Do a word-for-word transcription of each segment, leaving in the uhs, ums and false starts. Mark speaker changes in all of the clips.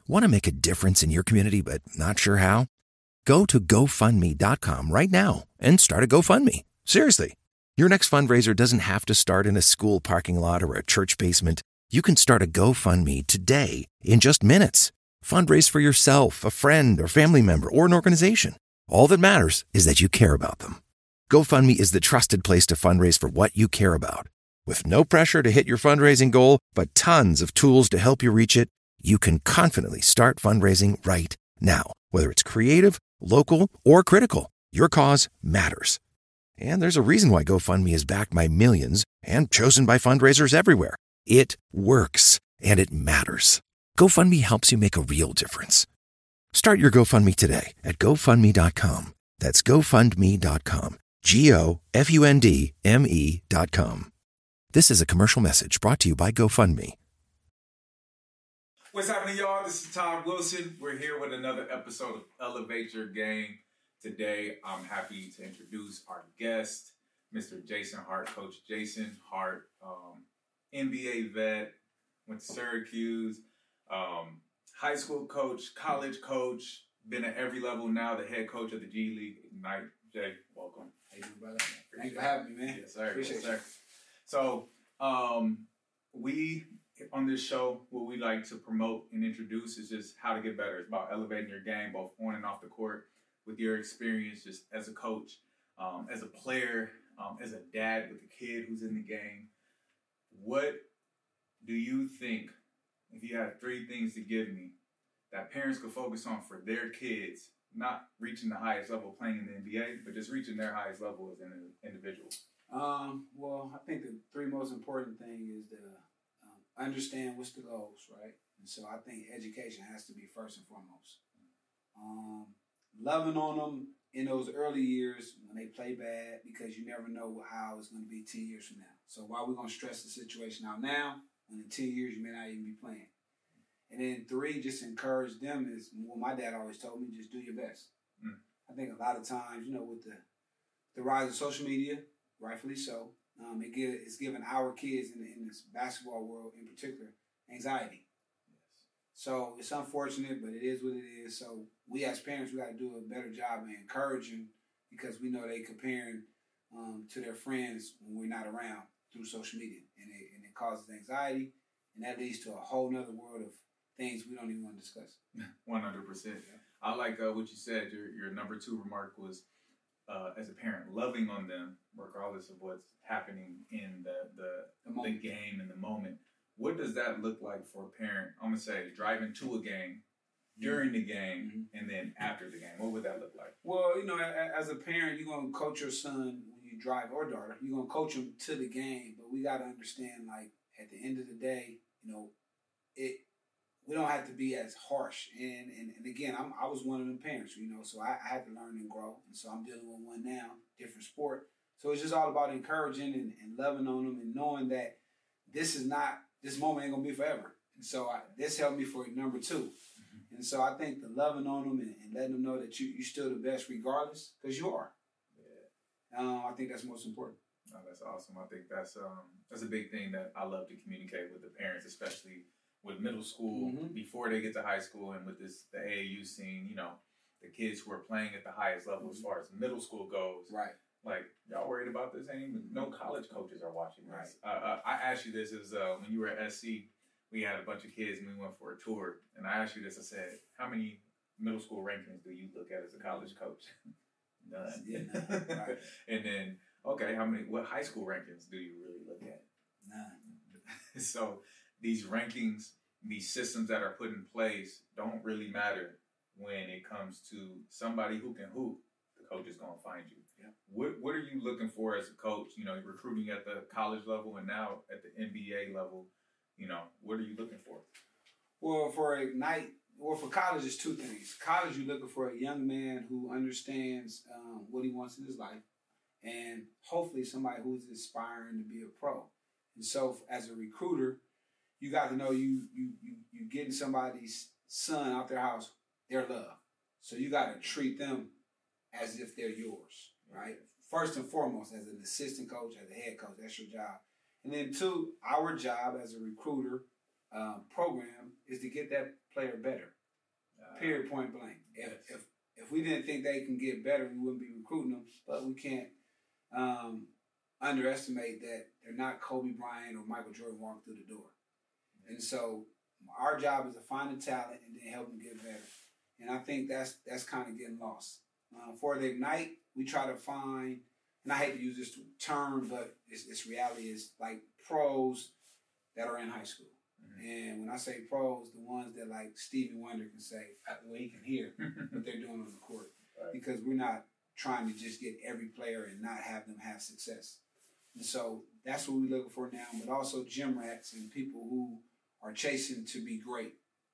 Speaker 1: Want to make a difference in your community but not sure how? Go to go fund me dot com right now and start a GoFundMe. Seriously. Your next fundraiser doesn't have to start in a school parking lot or a church basement. You can start a GoFundMe today in just minutes. Fundraise for yourself, a friend, or family member, or an organization. All that matters is that you care about them. GoFundMe is the trusted place to fundraise for what you care about. With no pressure to hit your fundraising goal, but tons of tools to help you reach it, you can confidently start fundraising right now. Whether it's creative, local, or critical, your cause matters. And there's a reason why GoFundMe is backed by millions and chosen by fundraisers everywhere. It works, and it matters. GoFundMe helps you make a real difference. Start your GoFundMe today at go fund me dot com. That's go fund me dot com. G O F U N D M E dot com. This is a commercial message brought to you by GoFundMe.
Speaker 2: What's happening, y'all? This is Todd Wilson. We're here with another episode of Elevate Your Game. Today, I'm happy to introduce our guest, Mister Jason Hart. Coach Jason Hart, um, N B A vet, went to Syracuse, um, high school coach, college coach, been at every level now, the head coach of the G League Ignite. Jay, welcome.
Speaker 3: Hey, brother. Thanks for having me, man.
Speaker 2: Yes, sir.
Speaker 3: Appreciate
Speaker 2: yes, sir. So, um, we, on this show, what we like to promote and introduce is just how to get better. It's about elevating your game, both on and off the court, with your experience just as a coach, um, as a player, um, as a dad with a kid who's in the game. What do you think, if you had three things to give me, that parents could focus on for their kids, not reaching the highest level playing in the N B A, but just reaching their highest level as an individual?
Speaker 3: Um, well, I think the three most important thing is to um, understand what's the goals, right? And so I think education has to be first and foremost. Um, loving on them in those early years when they play bad, because you never know how it's going to be ten years from now. So while we're going to stress the situation out now, and in ten years you may not even be playing. And then three, just encourage them is what my dad always told me, just do your best. Mm. I think a lot of times, you know, with the the rise of social media, rightfully so, um, it give, it's giving our kids in, in this basketball world in particular anxiety. Yes. So it's unfortunate, but it is what it is. So we as parents, we got to do a better job of encouraging, because we know they comparing um, to their friends when we're not around through social media, and it, and it causes anxiety, and that leads to a whole nother world of things we don't even want to discuss.
Speaker 2: one hundred percent. I like uh, what you said. Your your number two remark was, uh, as a parent, loving on them regardless of what's happening in the the, the, the game in the moment. What does that look like for a parent? I'm going to say driving to a game, during the game, mm-hmm. and then after the game. What would that look like?
Speaker 3: Well, you know, as a parent, you're going to coach your son when you drive, or daughter. You're going to coach him to the game, but we got to understand, like, at the end of the day, you know, it we don't have to be as harsh. And and, and again, I'm, I was one of them parents, you know, so I, I had to learn and grow. And so I'm dealing with one now, different sport. So it's just all about encouraging and, and loving on them and knowing that this is not, this moment ain't going to be forever. And so I, this helped me for number two. Mm-hmm. And so I think the loving on them and, and letting them know that you, you're still the best regardless, because you are. Yeah. Um, I think that's most important.
Speaker 2: Oh, that's awesome. I think that's um, that's a big thing that I love to communicate with the parents, especially with middle school, mm-hmm. before they get to high school, and with this the A A U scene, you know, the kids who are playing at the highest level mm-hmm. as far as middle school goes.
Speaker 3: Right.
Speaker 2: Like, y'all worried about this? Ain't even, no college coaches are watching this. Right. Uh, uh, I asked you this is uh, when you were at S C, we had a bunch of kids and we went for a tour, and I asked you this. I said, how many middle school rankings do you look at as a college coach? None.
Speaker 3: Yeah, none. Right.
Speaker 2: And then, okay, how many? What high school rankings do you really look at?
Speaker 3: None.
Speaker 2: So these rankings, these systems that are put in place don't really matter when it comes to somebody who can hoop. The coach is going to find you. Yeah. What What are you looking for as a coach? You know, you're recruiting at the college level and now at the N B A level. You know, what are you looking for?
Speaker 3: Well, for Ignite, well, for college, it's two things. College, you're looking for a young man who understands um, what he wants in his life, and hopefully somebody who's aspiring to be a pro. And so, as a recruiter, you got to know you you you you getting somebody's son out their house, their love. So you got to treat them as if they're yours, right? First and foremost, as an assistant coach, as a head coach, that's your job. And then two, our job as a recruiter um, program is to get that player better. Period, point blank. If, if if we didn't think they can get better, we wouldn't be recruiting them. But we can't um, underestimate that they're not Kobe Bryant or Michael Jordan walking through the door. And so our job is to find the talent and then help them get better. And I think that's that's kind of getting lost. Uh, for the Ignite, we try to find, and I hate to use this term, but it's, it's reality, is like pros that are in high school. Mm-hmm. And when I say pros, the ones that like Stevie Wonder can say, well, he can hear what they're doing on the court. Right. Because we're not trying to just get every player and not have them have success. And so that's what we're looking for now, but also gym rats and people who are chasing to be great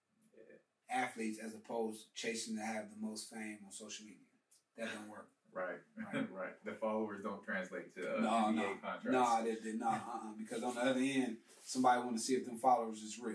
Speaker 3: yeah. athletes as opposed to chasing to have the most fame on social media. That don't work.
Speaker 2: Right, right, right. The followers don't translate to uh,
Speaker 3: no,
Speaker 2: N B A
Speaker 3: no,
Speaker 2: contracts.
Speaker 3: No, they did not. Uh-uh. Because on the other end, somebody want to see if them followers is real.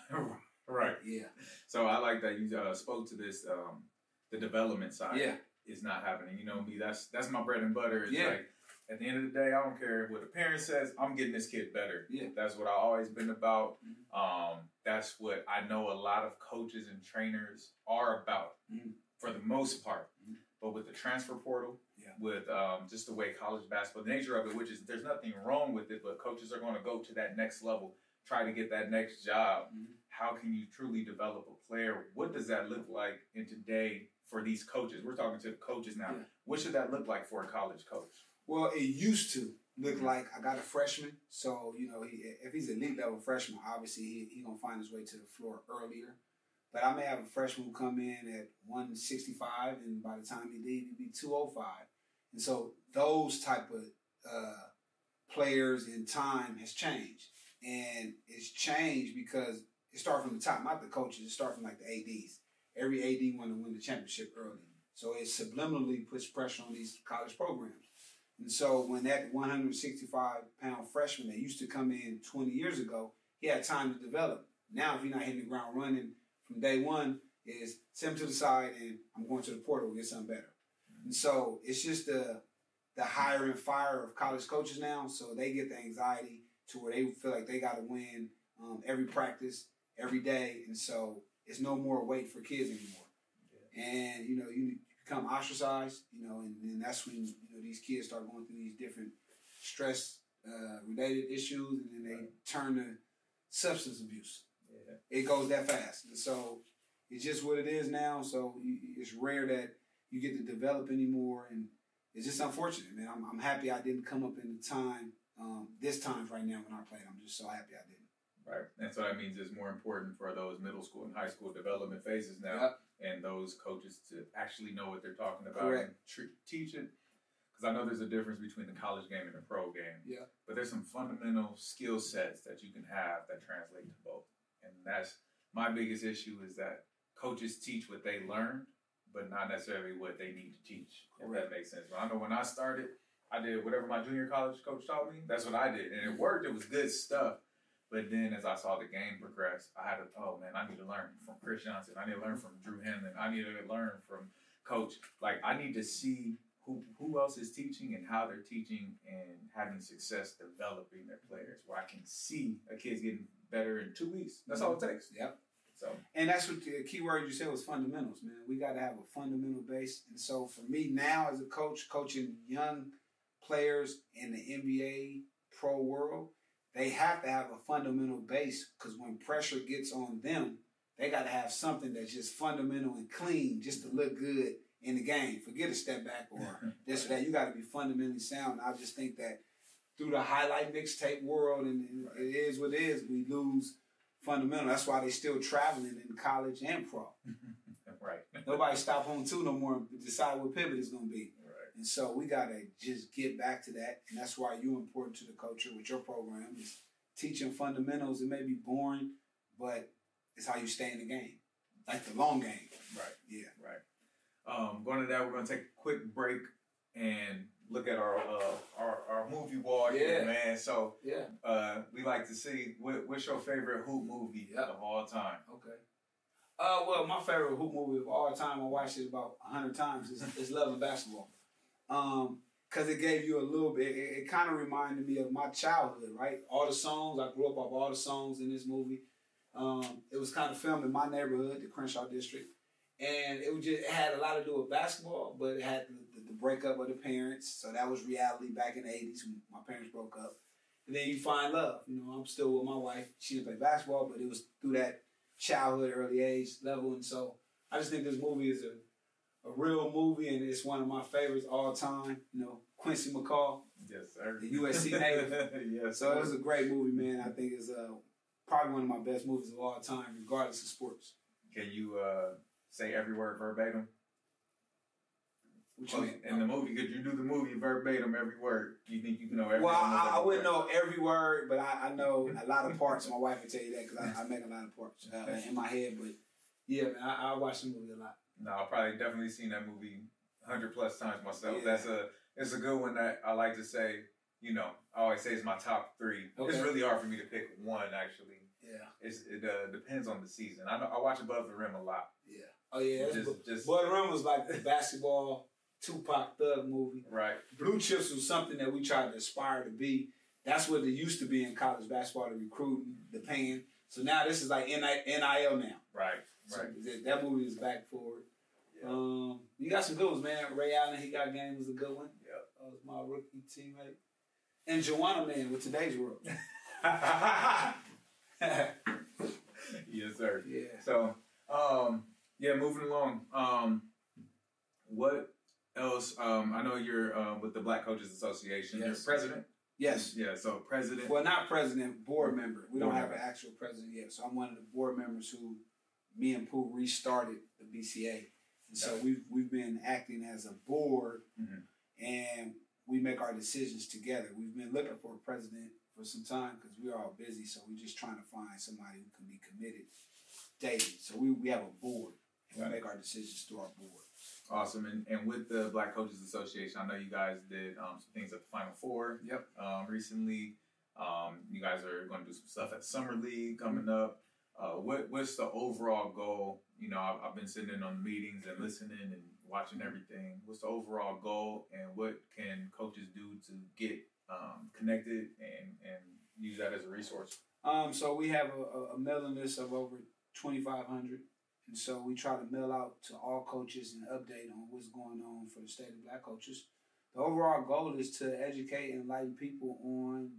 Speaker 2: Right.
Speaker 3: Yeah.
Speaker 2: So I like that you uh, spoke to this. Um, the development side
Speaker 3: yeah.
Speaker 2: is not happening. You know me. That's that's my bread and butter. It's
Speaker 3: yeah.
Speaker 2: like at the end of the day, I don't care what the parent says. I'm getting this kid better.
Speaker 3: Yeah.
Speaker 2: That's what I've always been about.
Speaker 3: Mm-hmm.
Speaker 2: Um, that's what I know a lot of coaches and trainers are about
Speaker 3: mm-hmm.
Speaker 2: for the most part.
Speaker 3: Mm-hmm.
Speaker 2: But with the transfer portal,
Speaker 3: yeah.
Speaker 2: with um, just the way college basketball, the nature of it, which is there's nothing wrong with it, but coaches are going to go to that next level, try to get that next job.
Speaker 3: Mm-hmm.
Speaker 2: How can you truly develop a player? What does that look like in today for these coaches? We're talking to the coaches now.
Speaker 3: Yeah.
Speaker 2: What should that look like for a college coach?
Speaker 3: Well, it used to look like I got a freshman. So, you know, he, if he's an elite level freshman, obviously he, he going to find his way to the floor earlier. But I may have a freshman who come in at one sixty-five, and by the time he leaves, he'd be two oh five. And so those type of uh, players in time has changed. And it's changed because it started from the top, not the coaches. It started from like the A Ds. Every A D wanted to win the championship early. So it subliminally puts pressure on these college programs. And so when that one sixty-five pound freshman that used to come in twenty years ago, he had time to develop. Now, if you're not hitting the ground running from day one, is send him to the side and I'm going to the portal to get something better. And so it's just the the hire and fire of college coaches now. So they get the anxiety to where they feel like they got to win um, every practice, every day. And so it's no more weight for kids anymore. Yeah. And, you know, you become ostracized, you know, and then that's when, you know, these kids start going through these different stress-related uh, issues, and then they right. turn to substance abuse. Yeah. It goes that fast. And so it's just what it is now. So it's rare that you get to develop anymore. And it's just unfortunate, man. I'm, I'm happy I didn't come up in the time, um, this time right now when I played. I'm just so happy I didn't.
Speaker 2: Right. And so that means it's more important for those middle school and high school development phases now,
Speaker 3: yep.
Speaker 2: and those coaches to actually know what they're talking about.
Speaker 3: Correct.
Speaker 2: And tr- teach it. Because I know there's a difference between the college game and the pro game.
Speaker 3: Yeah.
Speaker 2: But there's some fundamental skill sets that you can have that translate to both. And that's my biggest issue, is that coaches teach what they learned, but not necessarily what they need to teach. Correct. If that makes sense. But I know when I started, I did whatever my junior college coach taught me. That's what I did. And it worked. It was good stuff. But then as I saw the game progress, I had to, oh, man, I need to learn from Chris Johnson. I need to learn from Drew Henlon. I need to learn from Coach. Like, I need to see who who else is teaching and how they're teaching and having success developing their players, where I can see a kid's getting better in two weeks. That's all it takes.
Speaker 3: Yep.
Speaker 2: So,
Speaker 3: and that's what the key word you said was fundamentals, man. We got to have a fundamental base. And so for me now as a coach, coaching young players in the N B A pro world, they have to have a fundamental base, because when pressure gets on them, they got to have something that's just fundamental and clean just to look good in the game. Forget a step back or this or that. You got to be fundamentally sound. I just think that through the highlight mixtape world, and, and right. it is what it is, we lose fundamental. That's why they still traveling in college and pro.
Speaker 2: Right.
Speaker 3: Nobody stop home two no more and decide what pivot is going to be.
Speaker 2: Right.
Speaker 3: And so we got to just get back to that. And that's why you're important to the culture with your program, is teaching fundamentals. It may be boring, but it's how you stay in the game. Like the long game.
Speaker 2: Right.
Speaker 3: Yeah.
Speaker 2: Right. Um, going to that, we're going to take a quick break and look at our uh, our, our movie wall
Speaker 3: yeah.
Speaker 2: here, man. So
Speaker 3: yeah.
Speaker 2: uh, we like to see, what, what's your favorite hoop movie yep. of all time?
Speaker 3: Okay. Uh, well, my favorite hoop movie of all time, I watched it about a hundred times, is, is Love and Basketball. Um, Because it gave you a little bit, it, it kind of reminded me of my childhood, right? All the songs, I grew up off all the songs in this movie. Um, it was kind of filmed in my neighborhood, the Crenshaw District. And it was just it had a lot to do with basketball, but it had the, the, the breakup of the parents. So that was reality back in the eighties when my parents broke up. And then you find love. You know, I'm still with my wife. She didn't play basketball, but it was through that childhood, early age level. And so I just think this movie is a, a real movie, and it's one of my favorites all time. You know, Quincy McCall.
Speaker 2: Yes, sir.
Speaker 3: The U S C native.
Speaker 2: Yes,
Speaker 3: so
Speaker 2: sir.
Speaker 3: it was a great movie, man. I think it's uh, probably one of my best movies of all time, regardless of sports.
Speaker 2: Can you uh, say every word verbatim?
Speaker 3: What you
Speaker 2: Oh,
Speaker 3: mean?
Speaker 2: in the movie, could you do the movie verbatim, every word? You think you can know every
Speaker 3: Well,
Speaker 2: word?
Speaker 3: I, I wouldn't know every word, but I, I know a lot of parts. My wife can tell you that because I, I make a lot of parts uh, in my head. But yeah, man, I, I watch the movie a lot.
Speaker 2: No, I've probably definitely seen that movie a hundred plus times myself.
Speaker 3: Yeah.
Speaker 2: That's a it's a good one that I like to say. You know, I always say it's my top three.
Speaker 3: Okay.
Speaker 2: It's really hard for me to pick one. Actually,
Speaker 3: Yeah,
Speaker 2: it's, it uh, depends on the season. I know I watch Above the Rim a lot.
Speaker 3: yeah. Oh yeah, that's
Speaker 2: Just-
Speaker 3: just,
Speaker 2: just-
Speaker 3: Boy the Rim was like the basketball Tupac Thug movie.
Speaker 2: Right.
Speaker 3: Blue Chips was something that we tried to aspire to be. That's what it used to be in college basketball, the recruiting, the paying. So now this is like N I L now.
Speaker 2: Right.
Speaker 3: So
Speaker 2: Right.
Speaker 3: that, that movie is back forward.
Speaker 2: Yeah.
Speaker 3: Um, you got some good ones, man. Ray Allen, He Got Game was a good one.
Speaker 2: Yep.
Speaker 3: That was my rookie teammate. And Joanna Man with Today's World.
Speaker 2: Yes, sir.
Speaker 3: Yeah.
Speaker 2: So, um, yeah, moving along. Um, what else? Um, I know you're uh, with the Black Coaches Association.
Speaker 3: Yes.
Speaker 2: You're president.
Speaker 3: Yes.
Speaker 2: Yeah. So president.
Speaker 3: Well, not president, board member. We don't
Speaker 2: Board
Speaker 3: have an
Speaker 2: member.
Speaker 3: actual president yet. So I'm one of the board members who, me and Pooh restarted the B C A. And so
Speaker 2: Yeah.
Speaker 3: we've, we've been acting as a board,
Speaker 2: Mhm.
Speaker 3: and we make our decisions together. We've been looking for a president for some time because we're all busy. So we're just trying to find somebody who can be committed daily. So we, we have a board, and
Speaker 2: Right.
Speaker 3: we make our decisions through our board.
Speaker 2: Awesome. And and with the Black Coaches Association, I know you guys did um, some things at the Final Four.
Speaker 3: Yep.
Speaker 2: Um, recently, um, you guys are going to do some stuff at Summer League coming up. Uh, what what's the overall goal? You know, I've, I've been sitting in on meetings and listening and watching everything. What's the overall goal, and what can coaches do to get um, connected and and use that as a resource?
Speaker 3: Um, so we have a, a, a mailing list of over twenty-five hundred. And so we try to mail out to all coaches and update on what's going on for the state of Black coaches. The overall goal is to educate and enlighten people on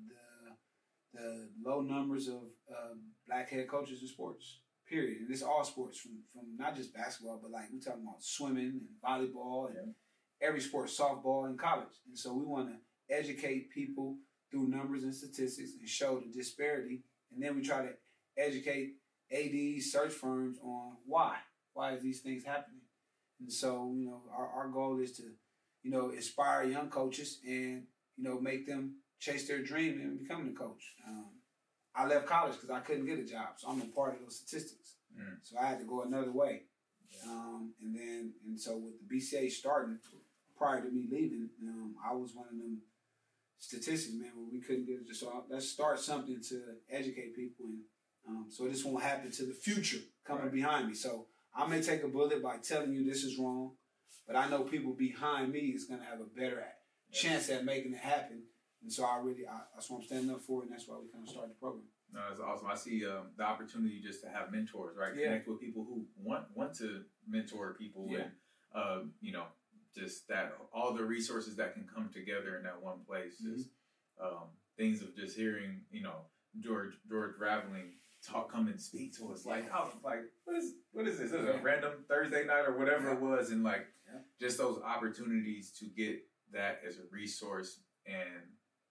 Speaker 3: the the low numbers of uh, Black head coaches in sports, period. And it's all sports, from, from not just basketball, but like we're talking about swimming and volleyball and every sport, softball and college. And so we want to educate people through numbers and statistics and show the disparity. And then we try to educate A Ds, search firms on why. Why is these things happening? And so, you know, our, our goal is to, you know, inspire young coaches and, you know, make them chase their dream and becoming a coach. Um, I left college because I couldn't get a job, so I'm a part of those statistics.
Speaker 2: Mm.
Speaker 3: So I had to go another way.
Speaker 2: Yeah.
Speaker 3: Um, and then, and so with the B C A starting, prior to me leaving, um, I was one of them statistics, man, where we couldn't get it. So let's start something to educate people, and um, so this won't happen to the future coming
Speaker 2: Right.
Speaker 3: behind me. So I may take a bullet by telling you this is wrong, but I know people behind me is going to have a better chance at making it happen. And so I really, I, that's what I'm standing up for, and that's why we kind of started the program.
Speaker 2: No, that's awesome. I see um, the opportunity just to have mentors, right?
Speaker 3: Yeah.
Speaker 2: Connect with people who want want to mentor people,
Speaker 3: Yeah.
Speaker 2: and uh, you know, just that all the resources that can come together in that one place.
Speaker 3: Mm-hmm.
Speaker 2: Just um, things of just hearing, you know, George George Raveling talk, come and speak to us. Like, oh, like what is what is this? This is a
Speaker 3: Yeah.
Speaker 2: random Thursday night or whatever
Speaker 3: Yeah.
Speaker 2: it was, and like
Speaker 3: Yeah.
Speaker 2: just those opportunities to get that as a resource and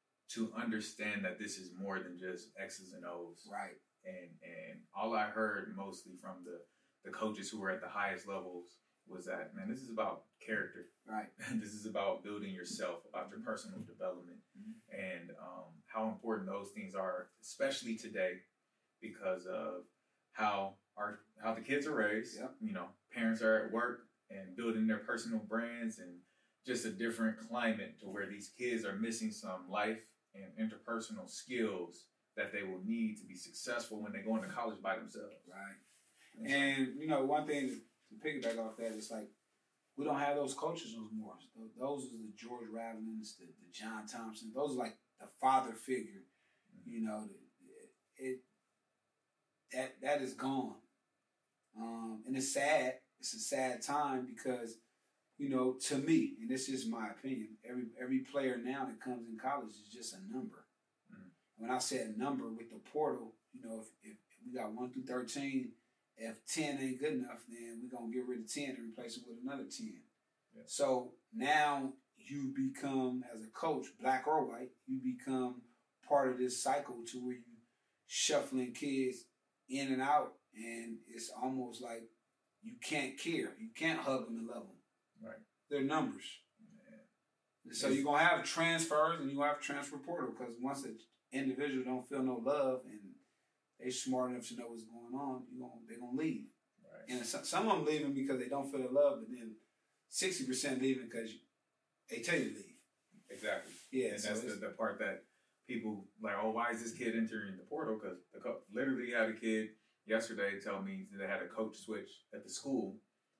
Speaker 2: to understand that this is more than just X's and O's.
Speaker 3: Right.
Speaker 2: And and all I heard mostly from the, the coaches who were at the highest levels was that, man, this is about character.
Speaker 3: Right.
Speaker 2: This is about building yourself, about your personal development,
Speaker 3: Mhm.
Speaker 2: and um, how important those things are, especially today, because of how our how the kids are raised.
Speaker 3: Yep.
Speaker 2: You know, parents are at work and building their personal brands, and just a different climate to where these kids are missing some life and interpersonal skills that they will need to be successful when they go into college by themselves.
Speaker 3: Right. And, you know, one thing to, to piggyback off that is like, we don't have those coaches anymore. Those are the George Ravelins, the, the John Thompson. Those are like the father figure. Mm-hmm. You know, it, it that that is gone. Um, and it's sad it's a sad time because, you know, to me, and this is my opinion, every every player now that comes in college is just a number. Mm-hmm. When I say a number with the portal, you know, if, if, if we got one through thirteen, if ten ain't good enough, then we're going to get rid of ten and replace it with another ten. Yeah. So now you become, as a coach, black or white, you become part of this cycle to where you shuffling kids in and out, and it's almost like you can't care. You can't hug them and love them.
Speaker 2: Right.
Speaker 3: They're numbers. Yeah. So you're going to have transfers and you're going to have transfer portal because once an individual don't feel no love and they smart enough to know what's going on, you gonna, they're going to leave. Right. And some, some of them leaving because they don't feel the love, but then sixty percent leaving because they tell you to leave.
Speaker 2: Exactly.
Speaker 3: Yeah.
Speaker 2: And
Speaker 3: so
Speaker 2: that's the, the part that people like, oh, why is this kid entering the portal? Because the co- literally had a kid yesterday tell me they had a coach switch at the school.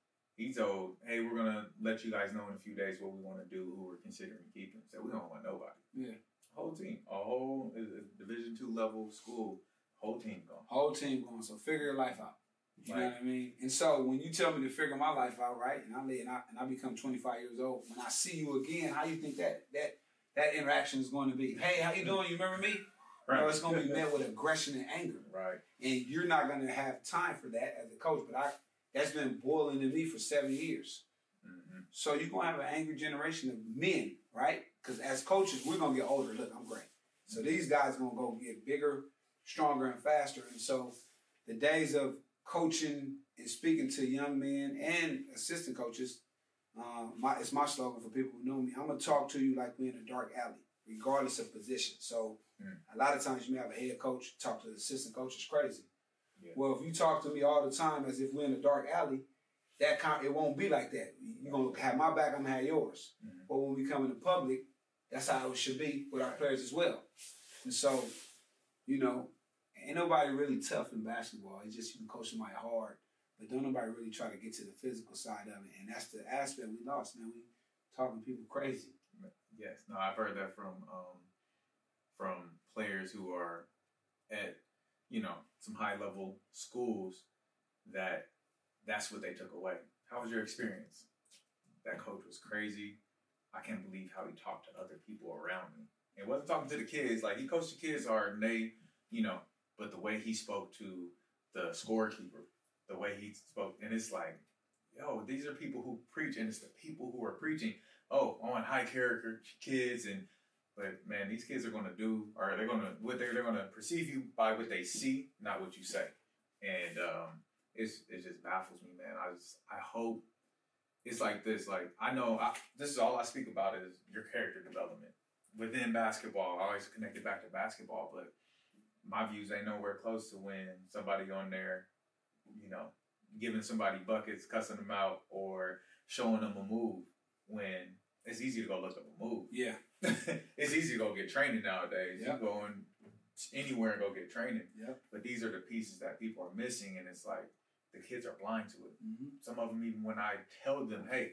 Speaker 2: He told, hey, we're going to let you guys know in a few days what we want to do, who we're considering keeping. So we don't want nobody.
Speaker 3: Yeah.
Speaker 2: Whole team. A whole uh, Division two level school, whole team going.
Speaker 3: Whole team going. So figure your life out. You
Speaker 2: right.
Speaker 3: know what I mean? And so when you tell me to figure my life out, right, and I and I, and I become twenty-five years old, when I see you again, how you think that that that interaction is going to be? Hey, how you doing? You remember me? Right. You know, it's going to be met with aggression and anger.
Speaker 2: Right.
Speaker 3: And you're not going to have time for that as a coach. But I that's been boiling in me for seven years. Mm-hmm. So you're going to have an angry generation of men, right? Because as coaches, we're going to get older. Look, I'm great. So these guys are going to go get bigger, stronger, and faster. And so the days of coaching and speaking to young men and assistant coaches, uh, my, it's my slogan for people who know me. I'm going to talk to you like we're in a dark alley, regardless of position. So mm. a lot of times you may have a head coach talk to the assistant coach. It's crazy. Yeah. Well, if you talk to me all the time as if we're in a dark alley, that kind, it won't be like that. You're going to have my back, I'm going to have yours. Mm-hmm. But when we come into public, that's how it should be with our players as well. And so, you know, ain't nobody really tough in basketball. It's just you can coach somebody hard. But don't nobody really try to get to the physical side of it. And that's the aspect we lost, man. We talking people crazy.
Speaker 2: Yes. No, I've heard that from um, from players who are at, you know, some high-level schools that that's what they took away. How was your experience? That coach was crazy. I can't believe how he talked to other people around me. And wasn't talking to the kids. Like, he coached the kids hard, and they, you know, but the way he spoke to the scorekeeper, the way he spoke, and it's like, yo, these are people who preach, and it's the people who are preaching, oh, on high character kids, and but man, these kids are gonna do, or they're gonna what they're they're gonna perceive you by what they see, not what you say, and um, it's it just baffles me, man. I just I hope it's like this. Like I know I, this is all I speak about is your character development within basketball. I always connect it back to basketball, but my views ain't nowhere close to when somebody on there, you know, giving somebody buckets, cussing them out, or showing them a move when it's easy to go look up a move.
Speaker 3: Yeah.
Speaker 2: It's easy to go get training nowadays.
Speaker 3: Yep.
Speaker 2: You go in anywhere and go get training.
Speaker 3: Yep.
Speaker 2: But these are the pieces that people are missing, and it's like the kids are blind to it.
Speaker 3: Mm-hmm.
Speaker 2: Some of them, even when I tell them, hey,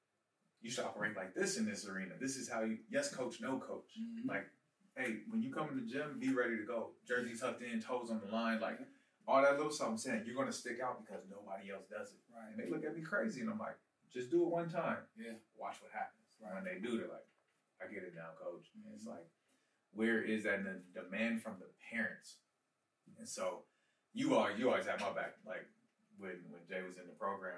Speaker 2: you should operate like this in this arena. This is how you, yes, coach, no coach. Mm-hmm. Like, hey, when you come to the gym, be ready to go. Jersey tucked in, toes on the line, like all that little stuff I'm saying, you're going to stick out because nobody else does it.
Speaker 3: Right.
Speaker 2: And they look at me crazy, and I'm like, just do it one time.
Speaker 3: Yeah.
Speaker 2: Watch what happens.
Speaker 3: Right.
Speaker 2: When they do, they're like, I get it now, coach. Mm-hmm. And it's like, where is that the demand from the parents? And so you are, you always have my back. Like when, when Jay was in the program,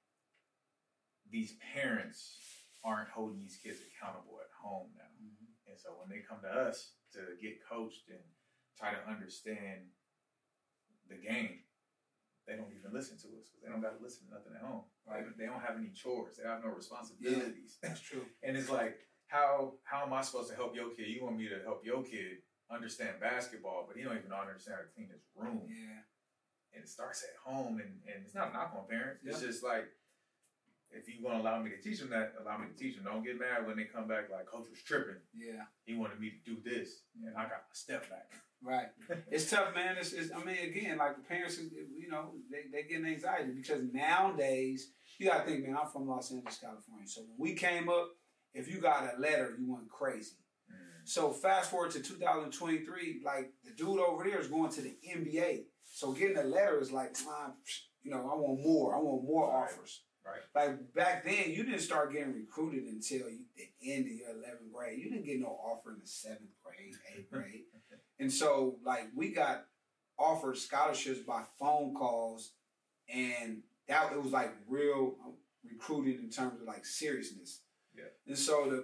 Speaker 2: these parents aren't holding these kids accountable at home now. Mm-hmm. And so when they come to us to get coached and try to understand the game, they don't even listen to us because they don't got to listen to nothing at home. Right? They don't have any chores. They have no responsibilities.
Speaker 3: Yeah, that's true.
Speaker 2: And it's like, how how am I supposed to help your kid? You want me to help your kid understand basketball, but he don't even understand how to clean his room.
Speaker 3: Yeah.
Speaker 2: And it starts at home, and, and it's not a knock on parents. It's
Speaker 3: yeah.
Speaker 2: just like, if you want to allow me to teach them that, allow me to teach them. Don't get mad when they come back like, coach was tripping.
Speaker 3: Yeah.
Speaker 2: He wanted me to do this, and I got my step back.
Speaker 3: Right. It's tough, man. It's, it's I mean, again, like the parents, you know, they they getting anxiety because nowadays, you got to think, man, I'm from Los Angeles, California. So when we came up, if you got a letter, you went crazy. Mm. So fast forward to two thousand twenty-three, like the dude over there is going to the N B A. So getting a letter is like, ah, you know, I want more. I want more
Speaker 2: right.
Speaker 3: offers.
Speaker 2: Right.
Speaker 3: Like back then, you didn't start getting recruited until you, the end of your eleventh grade. You didn't get no offer in the seventh grade, eighth grade. And so, like, we got offered scholarships by phone calls, and that it was like real recruiting in terms of like seriousness.
Speaker 2: Yeah.
Speaker 3: And so the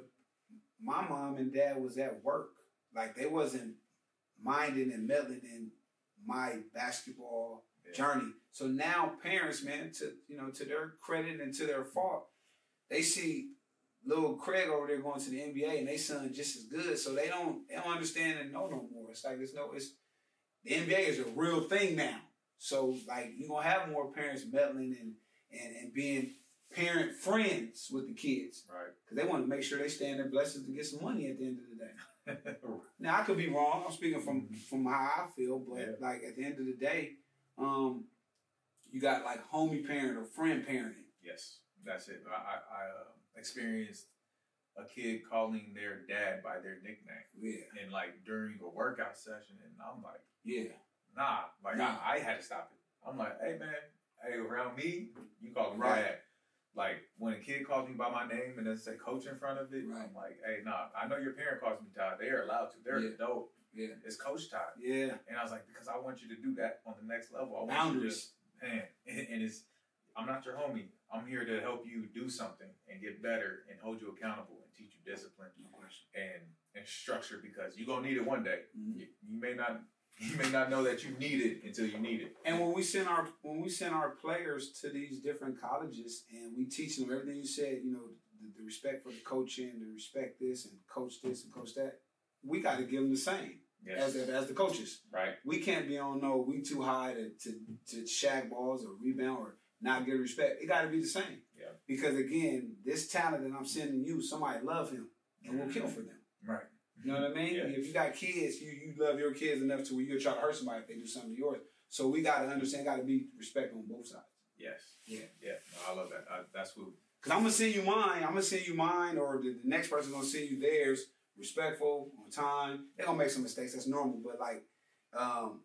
Speaker 3: my mom and dad was at work. Like, they wasn't minding and meddling in my basketball yeah. journey. So now parents, man, to you know, to their credit and to their fault, they see little Craig over there going to the N B A and they son just as good. So they don't they don't understand and know no more. It's like it's no it's the N B A is a real thing now. So like you're gonna have more parents meddling and and, and being parent friends with the kids.
Speaker 2: Right.
Speaker 3: Because they want to make sure they stay in their blessings to get some money at the end of the day. Now I could be wrong. I'm speaking from mm-hmm. from how I feel, but yeah. like at the end of the day, um, you got like homie parent or friend parenting.
Speaker 2: Yes, that's it. I, I, I uh, experienced a kid calling their dad by their nickname.
Speaker 3: Yeah.
Speaker 2: And like during a workout session, and I'm like,
Speaker 3: yeah,
Speaker 2: nah. Like
Speaker 3: nah.
Speaker 2: I, I had to stop it. I'm like, hey man, hey around me, you call him
Speaker 3: right.
Speaker 2: dad. Like when a kid calls me by my name and then say coach in front of it,
Speaker 3: right.
Speaker 2: I'm like, hey, nah. I know your parent calls me Todd. They are allowed to. They're
Speaker 3: yeah.
Speaker 2: adult.
Speaker 3: Yeah.
Speaker 2: It's Coach Todd.
Speaker 3: Yeah.
Speaker 2: And I was like, because I want you to do that on the next level. I want
Speaker 3: Boundaries.
Speaker 2: you to just, man, and, and it's, I'm not your homie. I'm here to help you do something and get better and hold you accountable and teach you discipline
Speaker 3: no question.
Speaker 2: and and structure because you're gonna need it one day.
Speaker 3: Mm-hmm.
Speaker 2: You, you may not you may not know that you need it until you need it.
Speaker 3: And when we send our when we send our players to these different colleges and we teach them everything you said, you know, the, the respect for the coaching, the respect this and coach this and coach that, we got to give them the same.
Speaker 2: Yes.
Speaker 3: As, as the coaches.
Speaker 2: Right.
Speaker 3: We can't be on no, we too high to, to, to shag balls or rebound or not get respect. It got to be the same.
Speaker 2: Yeah.
Speaker 3: Because, again, this talent that I'm sending you, somebody love him and will kill for them.
Speaker 2: Right.
Speaker 3: You know what I mean?
Speaker 2: Yeah.
Speaker 3: If you got kids, you, you love your kids enough to where you'll try to hurt somebody if they do something to yours. So we got to understand, got to be respect on both sides.
Speaker 2: Yes.
Speaker 3: Yeah.
Speaker 2: Yeah. No, I love that. I, that's what.
Speaker 3: Because I'm going to send you mine. I'm going to send you mine or the, the next person's going to send you theirs. Respectful, on time. They're gonna make some mistakes. That's normal. But like, um,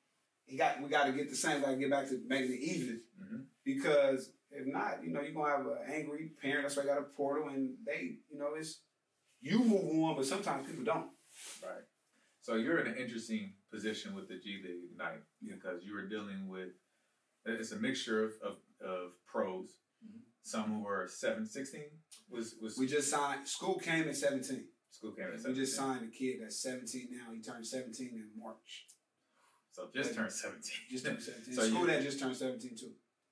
Speaker 3: he got we got to get the same. Got to get back to making it even. Mm-hmm. Because if not, you know, you're gonna have an angry parent. That's why I got a portal, and they, you know, it's you move on, but sometimes people don't.
Speaker 2: Right. So you're in an interesting position with the G League Ignite
Speaker 3: yeah.
Speaker 2: because you are dealing with it's a mixture of of, of pros. Mm-hmm. Some who are seven, sixteen. Was was
Speaker 3: we just signed. School came at seventeen.
Speaker 2: School came at
Speaker 3: we
Speaker 2: seventeen.
Speaker 3: just signed a kid that's seventeen now. He turned seventeen in March.
Speaker 2: So just turned seventeen.
Speaker 3: Just turned seventeen.
Speaker 2: So
Speaker 3: school
Speaker 2: you,
Speaker 3: that just turned seventeen too.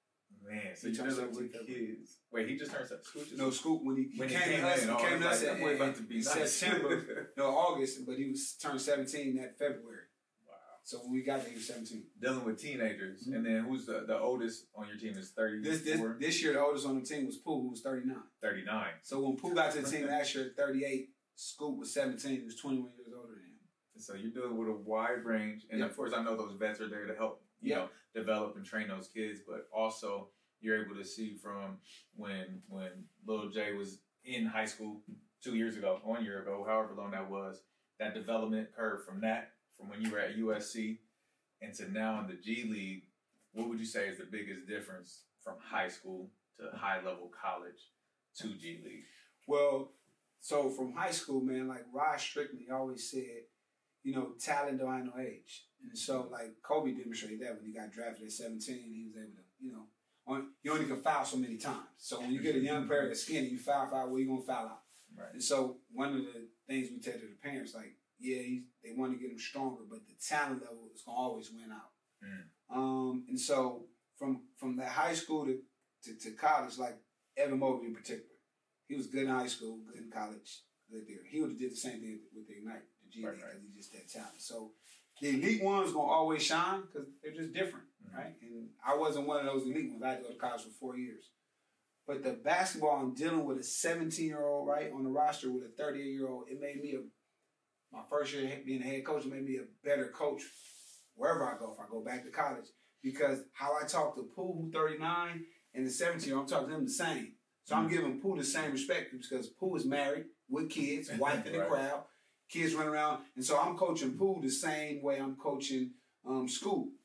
Speaker 2: Man, so
Speaker 3: he
Speaker 2: you're dealing with kids. Wait, he just turned seventeen. School just
Speaker 3: no, school when he,
Speaker 2: when
Speaker 3: he
Speaker 2: he
Speaker 3: came,
Speaker 2: came
Speaker 3: to us,
Speaker 2: in,
Speaker 3: he came to us
Speaker 2: like,
Speaker 3: in,
Speaker 2: boy about to be
Speaker 3: in
Speaker 2: nice.
Speaker 3: September, no August, but he was turned seventeen that February.
Speaker 2: Wow.
Speaker 3: So when we got there, he was seventeen.
Speaker 2: Dealing with teenagers,
Speaker 3: mm-hmm.
Speaker 2: and then who's the, the oldest on your team is thirty.
Speaker 3: This this this year the oldest on the team was Pooh, who was thirty nine.
Speaker 2: Thirty nine.
Speaker 3: So when Pooh got to the team last year at thirty eight, Scoop was seventeen. He was twenty one years older than him.
Speaker 2: So you're dealing with a wide range, and
Speaker 3: yep.
Speaker 2: of course I know those vets are there to help you
Speaker 3: yep.
Speaker 2: know develop and train those kids, but also you're able to see from when when Lil J was in high school two years ago, one year ago, however long that was, that development curve from that, from when you were at U S C and to now in the G League. What would you say is the biggest difference from high school to high level college to G League?
Speaker 3: Well, so from high school, man, like Rod Strickland always said, you know, talent don't have no age. And so, like, Kobe demonstrated that when he got drafted at seventeen, he was able to, you know, on, you only can foul so many times. So when you get a young player that's skinny, you foul, foul, where you going to foul out?
Speaker 2: Right.
Speaker 3: And so one of the things we tell to the parents, like, yeah, he's, they want to get him stronger, but the talent level is going to always win out. Mm. Um, and so from from that high school to, to, to college, like Evan Mobley in particular, he was good in high school, good in college, good there. He would have did the same thing with the Ignite, the G League, because right, right. he's just that talent. So the elite ones gonna always shine because they're just different, mm-hmm. right? And I wasn't one of those elite ones. I had to go to college for four years. But the basketball, I'm dealing with a seventeen-year-old, right, on the roster with a thirty-eight-year-old. It made me a my first year being a head coach. It made me a better coach wherever I go. If I go back to college, because how I talk to Pooh, who's thirty-nine, and the seventeen-year-old, I'm talking to them the same. So I'm giving Pooh the same respect because Pooh is married with kids, wife in the right. crowd, kids run around. And so I'm coaching Pooh the same way I'm coaching um, Scoop.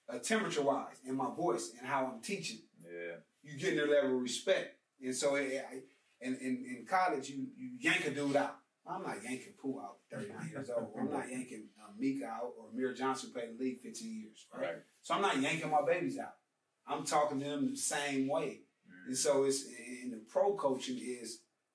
Speaker 3: uh, temperature wise, and my voice and how I'm teaching.
Speaker 2: Yeah.
Speaker 3: You getting their level of respect, and so it, it, in, in in college you you yank a dude out. I'm not yanking Pooh out, thirty-nine years old. I'm not yanking um, Mika out or Amir Johnson played in the league fifteen years, right? right? So I'm not yanking my babies out. I'm talking to them the same way. Mm. And so it's in the pro coaching is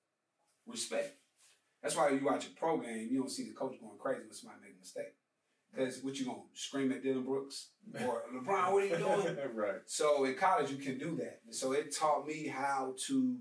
Speaker 3: respect. That's why you watch a pro game, you don't see the coach going crazy when somebody make a mistake. Because what you gonna scream at Dylan Brooks or LeBron? What are you doing?
Speaker 2: Right. So
Speaker 3: in college you can do that. And so it taught me how to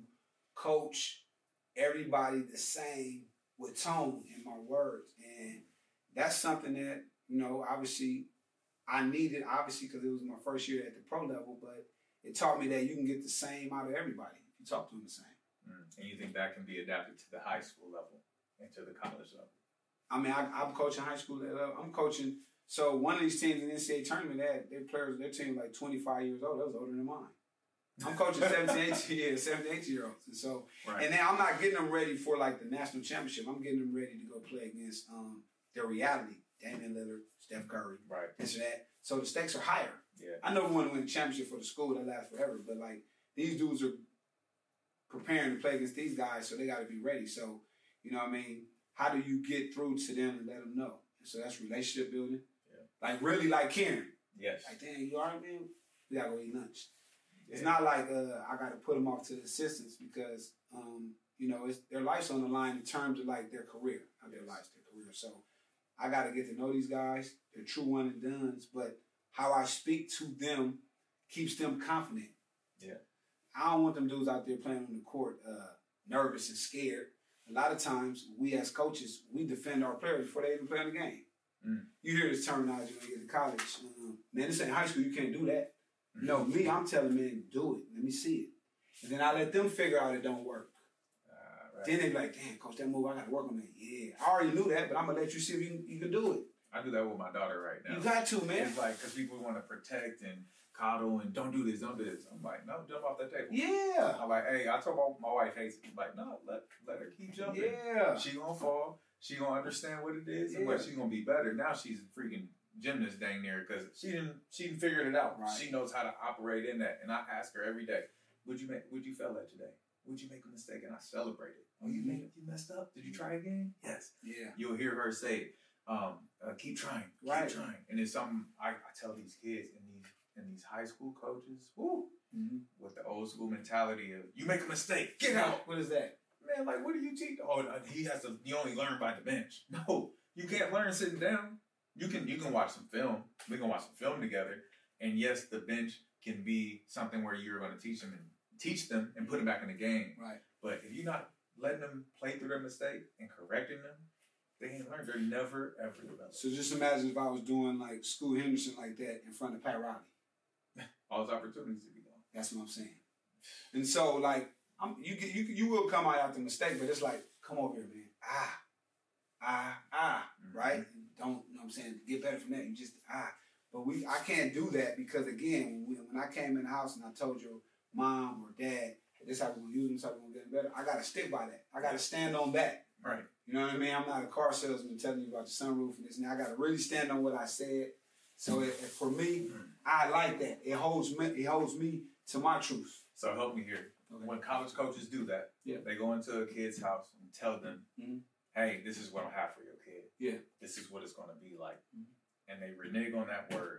Speaker 3: coach everybody the same with tone in my words, and that's something that you know obviously I needed obviously because it was my first year at the pro level, but it taught me that you can get the same out of everybody if you talk to them the same.
Speaker 2: Mm. And you think that can be adapted to the high school level and to the college level?
Speaker 3: I mean, I, I'm coaching high school level. I'm coaching. So one of these teams in the N C double A tournament, they had their players, their team like twenty-five years old. That was older than mine. I'm coaching seventeen, eighteen, yeah, seventeen, eighteen year olds. And so, right. and then I'm not getting them ready for like the national championship. I'm getting them ready to go play against um, their reality. Damian Lillard, Steph Curry,
Speaker 2: right.
Speaker 3: this or that. So the stakes are higher.
Speaker 2: Yeah.
Speaker 3: I know we want to win a championship for the school that lasts forever, but like these dudes are preparing to play against these guys, so they got to be ready. So, you know what I mean? How do you get through to them and let them know? And so that's relationship building. Yeah. Like really like Karen.
Speaker 2: Yes.
Speaker 3: Like, damn, you all right, man? We got to go eat lunch. It's not like uh, I got to put them off to the assistants because, um, you know, it's, their life's on the line in terms of like their career, not their lives, their career. So I got to get to know these guys. They're true one and dones, but how I speak to them keeps them confident.
Speaker 2: Yeah.
Speaker 3: I don't want them dudes out there playing on the court uh, nervous and scared. A lot of times, we as coaches, we defend our players before they even play in the game. Mm. You hear this terminology when you get to college. Um, man, this ain't high school. You can't do that. No, me, I'm telling men, do it. Let me see it. And then I let them figure out it don't work. Uh, right. Then they be like, damn, coach, that move, I got to work on that. Yeah, I already knew that, but I'm going to let you see if you can, you can do it.
Speaker 2: I do that with my daughter right now.
Speaker 3: You got to, man.
Speaker 2: It's like, because people want to protect and coddle and don't do this, don't do this. I'm like, no, jump off that table.
Speaker 3: Yeah.
Speaker 2: I'm like, hey, I told my, my wife hates it. I'm like, no, let, let her keep jumping.
Speaker 3: Yeah.
Speaker 2: She going to fall. She going to understand what it is yeah. and what she's going to be better. Now she's freaking gymnast dang near because she didn't she didn't figured it out. Right. She knows how to operate in that, and I ask her every day, "Would you make? Would you fail that today? Would you make a mistake?" And I celebrate it. Oh, you made it. You messed up. Did you try again? Yes.
Speaker 3: Yeah.
Speaker 2: You'll hear her say, um, uh, "Keep trying. Keep right. trying." And it's something I, I tell these kids and these and these high school coaches, whoo, mm-hmm. with the old school mentality of you make a mistake, get out.
Speaker 3: What is that?
Speaker 2: Man, like what do you teach? Oh, he has to. You only learn by the bench. No, you can't learn sitting down. You can you can watch some film. We can watch some film together. And yes, the bench can be something where you're going to teach them and teach them and put them back in the game.
Speaker 3: Right.
Speaker 2: But if you're not letting them play through their mistake and correcting them, they ain't learned. They're never ever developed.
Speaker 3: So just imagine if I was doing like Scoot Henderson like that in front of Pat Riley.
Speaker 2: All those opportunities to be gone.
Speaker 3: That's what I'm saying. And so like I'm, you you you will come out after mistake, but it's like come over here, man. Ah, ah, ah, mm-hmm. right. Don't, you know what I'm saying, get better from that. You just, ah. But we, I can't do that because, again, when, when I came in the house and I told your mom or dad, this is how we're going to use them, this is how we're going to get better, I got to stick by that. I got to stand on that.
Speaker 2: Right.
Speaker 3: You know what I mean? I'm not a car salesman telling you about the sunroof and this and that. I got to really stand on what I said. So it, it, for me, I like that. It holds me, it holds me to my truth.
Speaker 2: So help me here. Okay. When college coaches do that,
Speaker 3: yeah.
Speaker 2: they go into a kid's house and tell them, mm-hmm. hey, this is what I have for your kid.
Speaker 3: Yeah.
Speaker 2: This is what it's going to be like. Mm-hmm. And they renege on that word.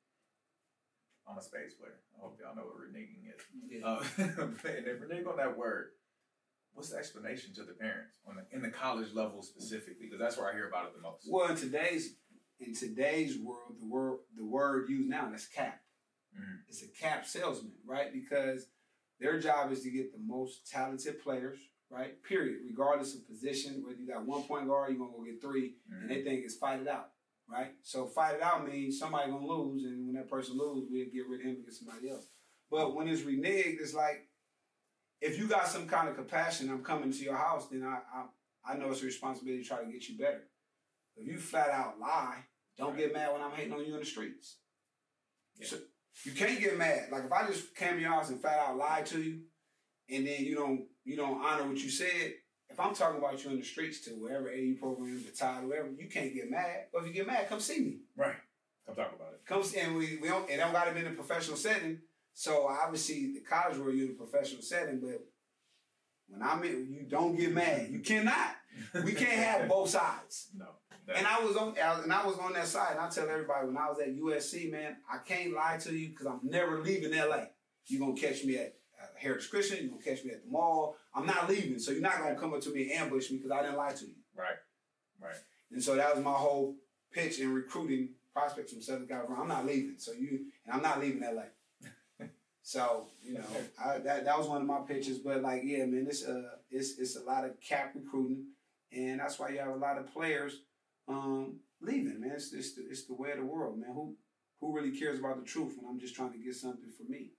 Speaker 2: I'm a space player. I hope y'all know what reneging is. Yeah. Uh, and they renege on that word. What's the explanation to the parents on the, in the college level specifically? Because that's where I hear about it the most.
Speaker 3: Well, in today's in today's world, the word the word used now is cap. Mm-hmm. It's a cap salesman, right? Because their job is to get the most talented players. Right? Period. Regardless of position, whether you got one point guard, you're going to go get three, mm-hmm. and they think it's fight it out. Right? So fight it out means somebody going to lose, and when that person loses, we'll get rid of him and get somebody else. But when it's reneged, it's like, if you got some kind of compassion, I'm coming to your house, then I I, I know it's a responsibility to try to get you better. If you flat out lie, don't right. get mad when I'm hating on you in the streets. Yeah. So you can't get mad. Like if I just came to your house and flat out lied to you, and then you don't you don't honor what you said. If I'm talking about you in the streets to wherever A U program, the Tide, whoever, you can't get mad. But if you get mad, come see me.
Speaker 2: Right. Come talk about it.
Speaker 3: Come and we we don't it don't got to be in a professional setting. So obviously the college world you're in a professional setting, but when I'm in, you don't get mad. You cannot. We can't have both sides.
Speaker 2: No.
Speaker 3: And I was on and I was on that side. And I tell everybody when I was at U S C, man, I can't lie to you because I'm never leaving L A. You're gonna catch me at uh, Heritage Christian. You're gonna catch me at the mall. I'm not leaving, so you're not gonna come up to me and ambush me because I didn't lie to you.
Speaker 2: Right. Right.
Speaker 3: And so that was my whole pitch in recruiting prospects from Southern California. I'm not leaving. So you and I'm not leaving L A. So, you know, I, that that was one of my pitches. But like, yeah, man, it's uh it's it's a lot of cap recruiting, and that's why you have a lot of players um leaving, man. It's it's the, it's the way of the world, man. Who who really cares about the truth when I'm just trying to get something for me?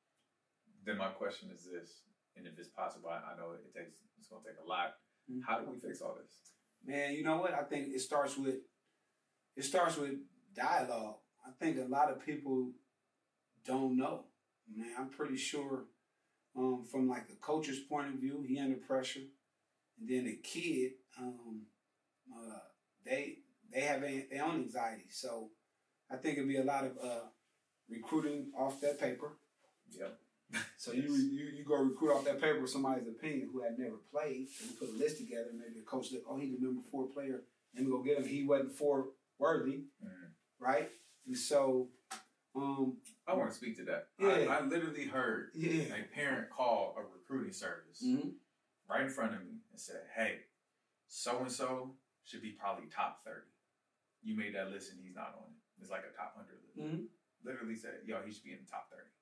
Speaker 2: Then my question is this, and if it's possible, I, I know it takes it's gonna take a lot. Mm-hmm. How do we fix all this?
Speaker 3: Man, you know what? I think it starts with it starts with dialogue. I think a lot of people don't know. Man, I'm pretty sure um, from like a coach's point of view, he under pressure, and then the kid, um, uh, they they have a, their own anxiety. So I think it'd be a lot of uh, recruiting off that paper.
Speaker 2: Yep.
Speaker 3: So you, you you go recruit off that paper with somebody's opinion who had never played, and you put a list together. Maybe a coach look, oh, he's the number four player. Let me go get him. He wasn't four worthy, mm-hmm. right? And so. Um,
Speaker 2: I want to speak to that.
Speaker 3: Yeah.
Speaker 2: I, I literally heard
Speaker 3: yeah.
Speaker 2: a parent call a recruiting service
Speaker 3: mm-hmm.
Speaker 2: right in front of me and said, hey, so-and-so should be probably top thirty. You made that list and he's not on it. It's like a top one hundred list.
Speaker 3: Mm-hmm.
Speaker 2: Literally said, yo, he should be in the top thirty.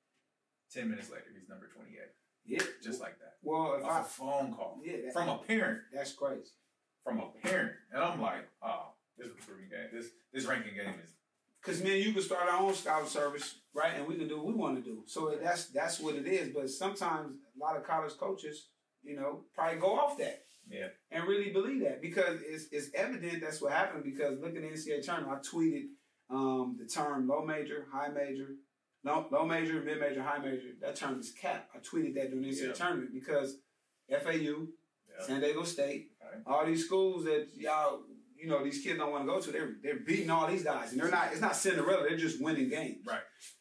Speaker 2: Ten minutes later, he's number twenty-eight.
Speaker 3: Yeah.
Speaker 2: Just like that.
Speaker 3: Well, if
Speaker 2: Off
Speaker 3: I,
Speaker 2: a phone call.
Speaker 3: Yeah, that,
Speaker 2: from a parent.
Speaker 3: That's crazy.
Speaker 2: From a parent. And I'm like, oh, this recruiting game, this this ranking game is.
Speaker 3: Because, man, you can start our own scholarship service, right? And we can do what we want to do. So that's that's what it is. But sometimes a lot of college coaches, you know, probably go off that.
Speaker 2: Yeah.
Speaker 3: And really believe that. Because it's it's evident that's what happened. Because look at the N C double A tournament. I tweeted um, the term low major, high major, low, low major, mid major, high major. That term is capped. I tweeted that during the N C double A yeah. tournament because F A U, yeah. San Diego State, okay. all these schools that y'all... You know, these kids don't want to go to. They're they're beating all these guys, and they're not. It's not Cinderella. They're just winning games.
Speaker 2: Right.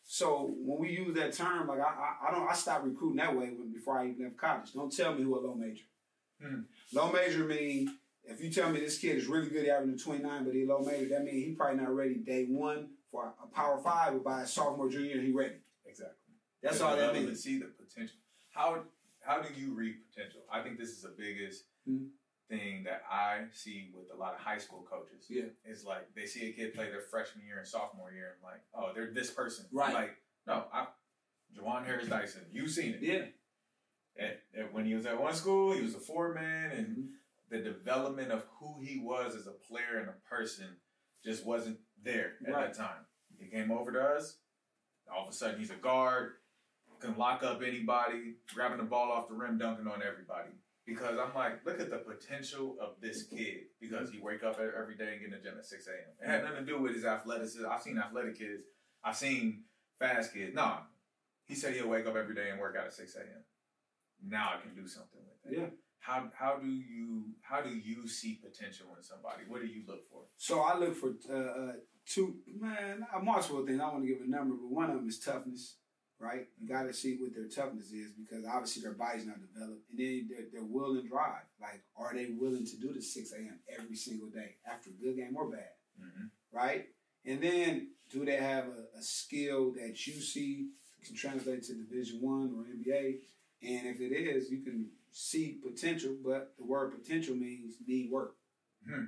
Speaker 3: So when we use that term, like I I, I don't I stopped recruiting that way when, before I even left college. Don't tell me who a low major. Hmm. Low major means if you tell me this kid is really good, averaging twenty-nine, but he low major, that means he probably not ready day one for a power five. But by sophomore junior, he ready.
Speaker 2: Exactly.
Speaker 3: That's all that means.
Speaker 2: See the potential. How how do you read potential? I think this is the biggest. Hmm. thing that I see with a lot of high school coaches.
Speaker 3: Yeah.
Speaker 2: Is like they see a kid play their freshman year and sophomore year and like, oh, they're this person.
Speaker 3: Right.
Speaker 2: Like, no, I Jawan Harris Dyson, you've seen it.
Speaker 3: Yeah.
Speaker 2: And, and when he was at one school, he was a four man and
Speaker 3: mm-hmm.
Speaker 2: the development of who he was as a player and a person just wasn't there at
Speaker 3: right.
Speaker 2: that time. He came over to us, all of a sudden he's a guard, can lock up anybody, grabbing the ball off the rim, dunking on everybody. Because I'm like, look at the potential of this kid. Because he wake up every day and get in the gym at six a.m. It had nothing to do with his athleticism. I've seen athletic kids. I've seen fast kids. No. He said he'll wake up every day and work out at six a.m. Now I can do something with it.
Speaker 3: Yeah.
Speaker 2: How how do you how do you see potential in somebody? What do you look for?
Speaker 3: So I look for uh, uh, two, man, multiple things. I don't want to give a number, but one of them is toughness. Right? You got to see what their toughness is because obviously their body's not developed. And then their, their will and drive. Like, are they willing to do the six a.m. every single day after a good game or bad? Mm-hmm. Right? And then do they have a, a skill that you see can translate to Division One or N B A? And if it is, you can see potential, but the word potential means need work. Mm-hmm.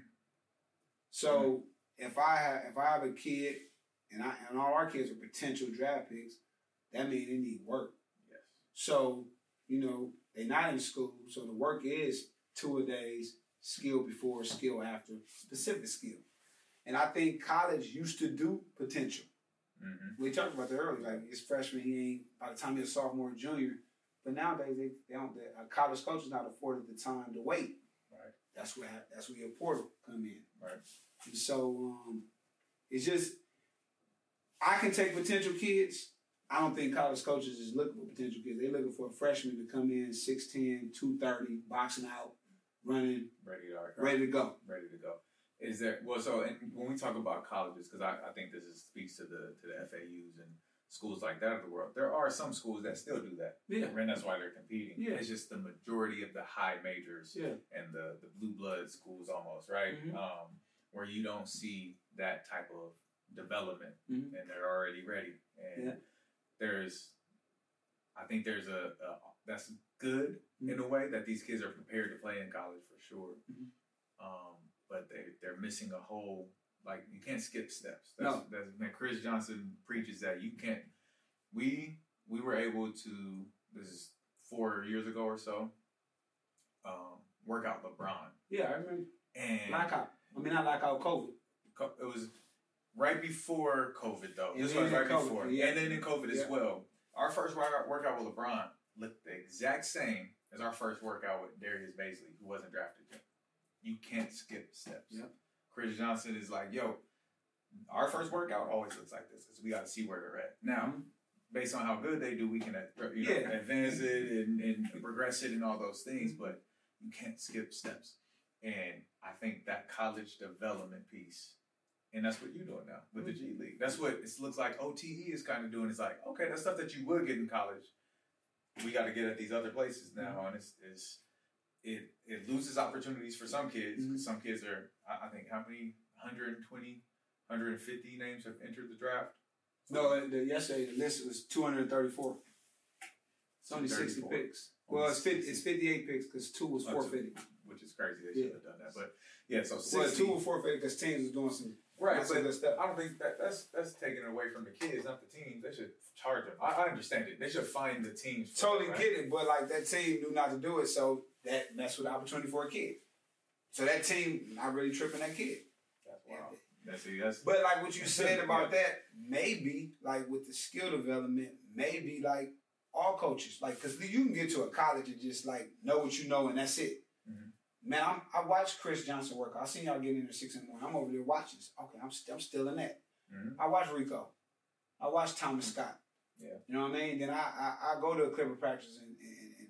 Speaker 3: So mm-hmm. if I have if I have a kid and I and all our kids are potential draft picks, that means they need work.
Speaker 2: Yes.
Speaker 3: So, you know, they're not in school. So the work is two a days, skill before, skill after, specific skill. And I think college used to do potential. Mm-hmm. We talked about that earlier. Like, his freshman, he ain't, by the time he's a sophomore or junior. But nowadays, they, they don't, they, a college coach is not afforded the time to wait.
Speaker 2: Right.
Speaker 3: That's where, that's where your portal come in.
Speaker 2: Right.
Speaker 3: And so, um, it's just, I can take potential kids. I don't think college coaches is looking for potential kids. They're looking for a freshman to come in six ten, two thirty, boxing out, running,
Speaker 2: ready to,
Speaker 3: ready to go.
Speaker 2: Ready to go. Is there well? So, and when we talk about colleges, because I, I think this is, speaks to the to the F A Us and schools like that of the world. There are some schools that still do that.
Speaker 3: Yeah,
Speaker 2: and that's why they're competing.
Speaker 3: Yeah,
Speaker 2: it's just the majority of the high majors.
Speaker 3: Yeah.
Speaker 2: and the the blue blood schools almost right,
Speaker 3: mm-hmm.
Speaker 2: um, where you don't see that type of development,
Speaker 3: mm-hmm.
Speaker 2: and they're already ready. And
Speaker 3: yeah.
Speaker 2: there's, I think there's a, a that's good mm-hmm. in a way that these kids are prepared to play in college for sure.
Speaker 3: Mm-hmm.
Speaker 2: Um, but they they're missing a whole, like, you can't skip steps. That's,
Speaker 3: no,
Speaker 2: that's man. Chris Johnson preaches that you can't. We we were able to, this is four years ago or so, um, work out LeBron.
Speaker 3: Yeah, I remember.
Speaker 2: And
Speaker 3: lockout. I mean, not lockout, COVID.
Speaker 2: It was right before COVID though.
Speaker 3: And
Speaker 2: this was right
Speaker 3: COVID,
Speaker 2: before,
Speaker 3: yeah.
Speaker 2: and then in COVID
Speaker 3: yeah.
Speaker 2: as well. Our first workout workout with LeBron looked the exact same as our first workout with Darius Bazley, who wasn't drafted yet. You can't skip steps.
Speaker 3: Yep.
Speaker 2: Chris Johnson is like, yo, our first workout always looks like this. We got to see where they're at. Now, mm-hmm. based on how good they do, we can you know,
Speaker 3: yeah.
Speaker 2: advance it and, and progress it and all those things, but you can't skip steps. And I think that college development piece, and that's what you're doing now with the G League. That's what it looks like O T E is kind of doing. It's like, okay, that's stuff that you would get in college. We got to get at these other places now, mm-hmm. and it's, it's it it loses opportunities for some kids. Mm-hmm. Some kids are, I think, how many one hundred twenty, one hundred fifty names have entered the draft?
Speaker 3: No, the, yesterday the list was two hundred thirty-four. It's only sixty picks. Well, it's fifty, it's fifty-eight picks because two was forfeited.
Speaker 2: Oh, which is crazy. They should have
Speaker 3: yeah.
Speaker 2: done that, but yeah. So
Speaker 3: well, two were forfeited because teams was doing some
Speaker 2: right. So I don't think that that's that's taken away from the kids, not the teams. They should charge them. I, I understand it. They should find the teams.
Speaker 3: Totally
Speaker 2: it, right?
Speaker 3: get it, but like that team knew not to do it, so that messed with the opportunity for a kid. So that team not really tripping that kid.
Speaker 2: That's wild. That's, that's,
Speaker 3: but like what you said about yeah. that, maybe like with the skill development, maybe like all coaches, like because you can get to a college and just like know what you know and that's it. Mm-hmm. Man, I'm, I watched Chris Johnson work. I seen y'all getting in there six in the morning. I'm over there watching. Okay, I'm st- I'm still in that. Mm-hmm. I watch Rico. I watch Thomas Scott.
Speaker 2: Yeah,
Speaker 3: you know what I mean. Then I I, I go to a Clipper practice and, and, and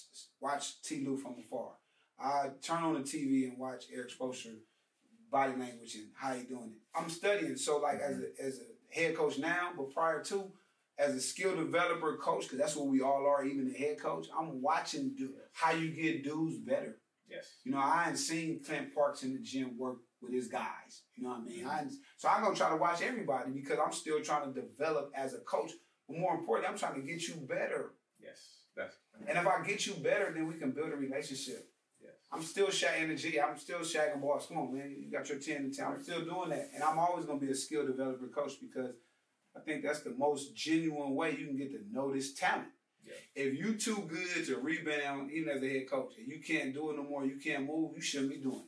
Speaker 3: watch T. Lue from afar. I turn on the T V and watch Eric Spoelstra body language and how he doing it. I'm studying. So like mm-hmm. as a as a head coach now, but prior to, as a skill developer coach, because that's what we all are, even the head coach, I'm watching do, how you get dudes better.
Speaker 2: Yes.
Speaker 3: You know, I ain't seen Clint Parks in the gym work with his guys. You know what I mean? I, so I'm going to try to watch everybody because I'm still trying to develop as a coach. But more importantly, I'm trying to get you better.
Speaker 2: Yes. That's,
Speaker 3: and if I get you better, then we can build a relationship.
Speaker 2: Yes. I'm
Speaker 3: still shagging the G. I'm still shagging boss. Come on, man. You got your ten in town. I'm still doing that. And I'm always going to be a skill developer coach because I think that's the most genuine way you can get to know this talent. Yeah. If you too good to rebound, even as a head coach, and you can't do it no more, you can't move, you shouldn't be doing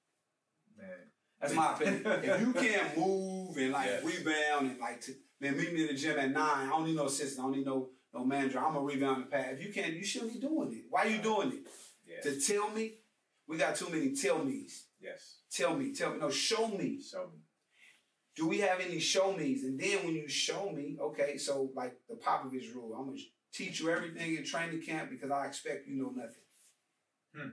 Speaker 3: it.
Speaker 2: Man.
Speaker 3: That's my opinion. If you can't move and like yes. rebound and like, to, man, meet me in the gym at nine, I don't need no assistant, I don't need no, no manager, I'm a rebound and pass. If you can't, you shouldn't be doing it. Why are you doing it? Yes. To tell me? We got too many tell me's.
Speaker 2: Yes.
Speaker 3: Tell me, tell me. No, show me.
Speaker 2: Show me.
Speaker 3: Do we have any show me's? And then when you show me, okay, so like the Popovich rule, I'm going to teach you everything in training camp because I expect you know nothing. Hmm.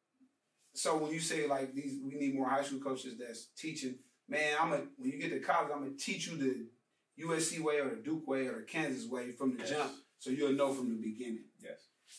Speaker 3: So when you say like these, we need more high school coaches that's teaching, man, I'm a, when you get to college, I'm going to teach you the U S C way or the Duke way or the Kansas way from the yes. jump so you'll know from the beginning.
Speaker 2: Yes.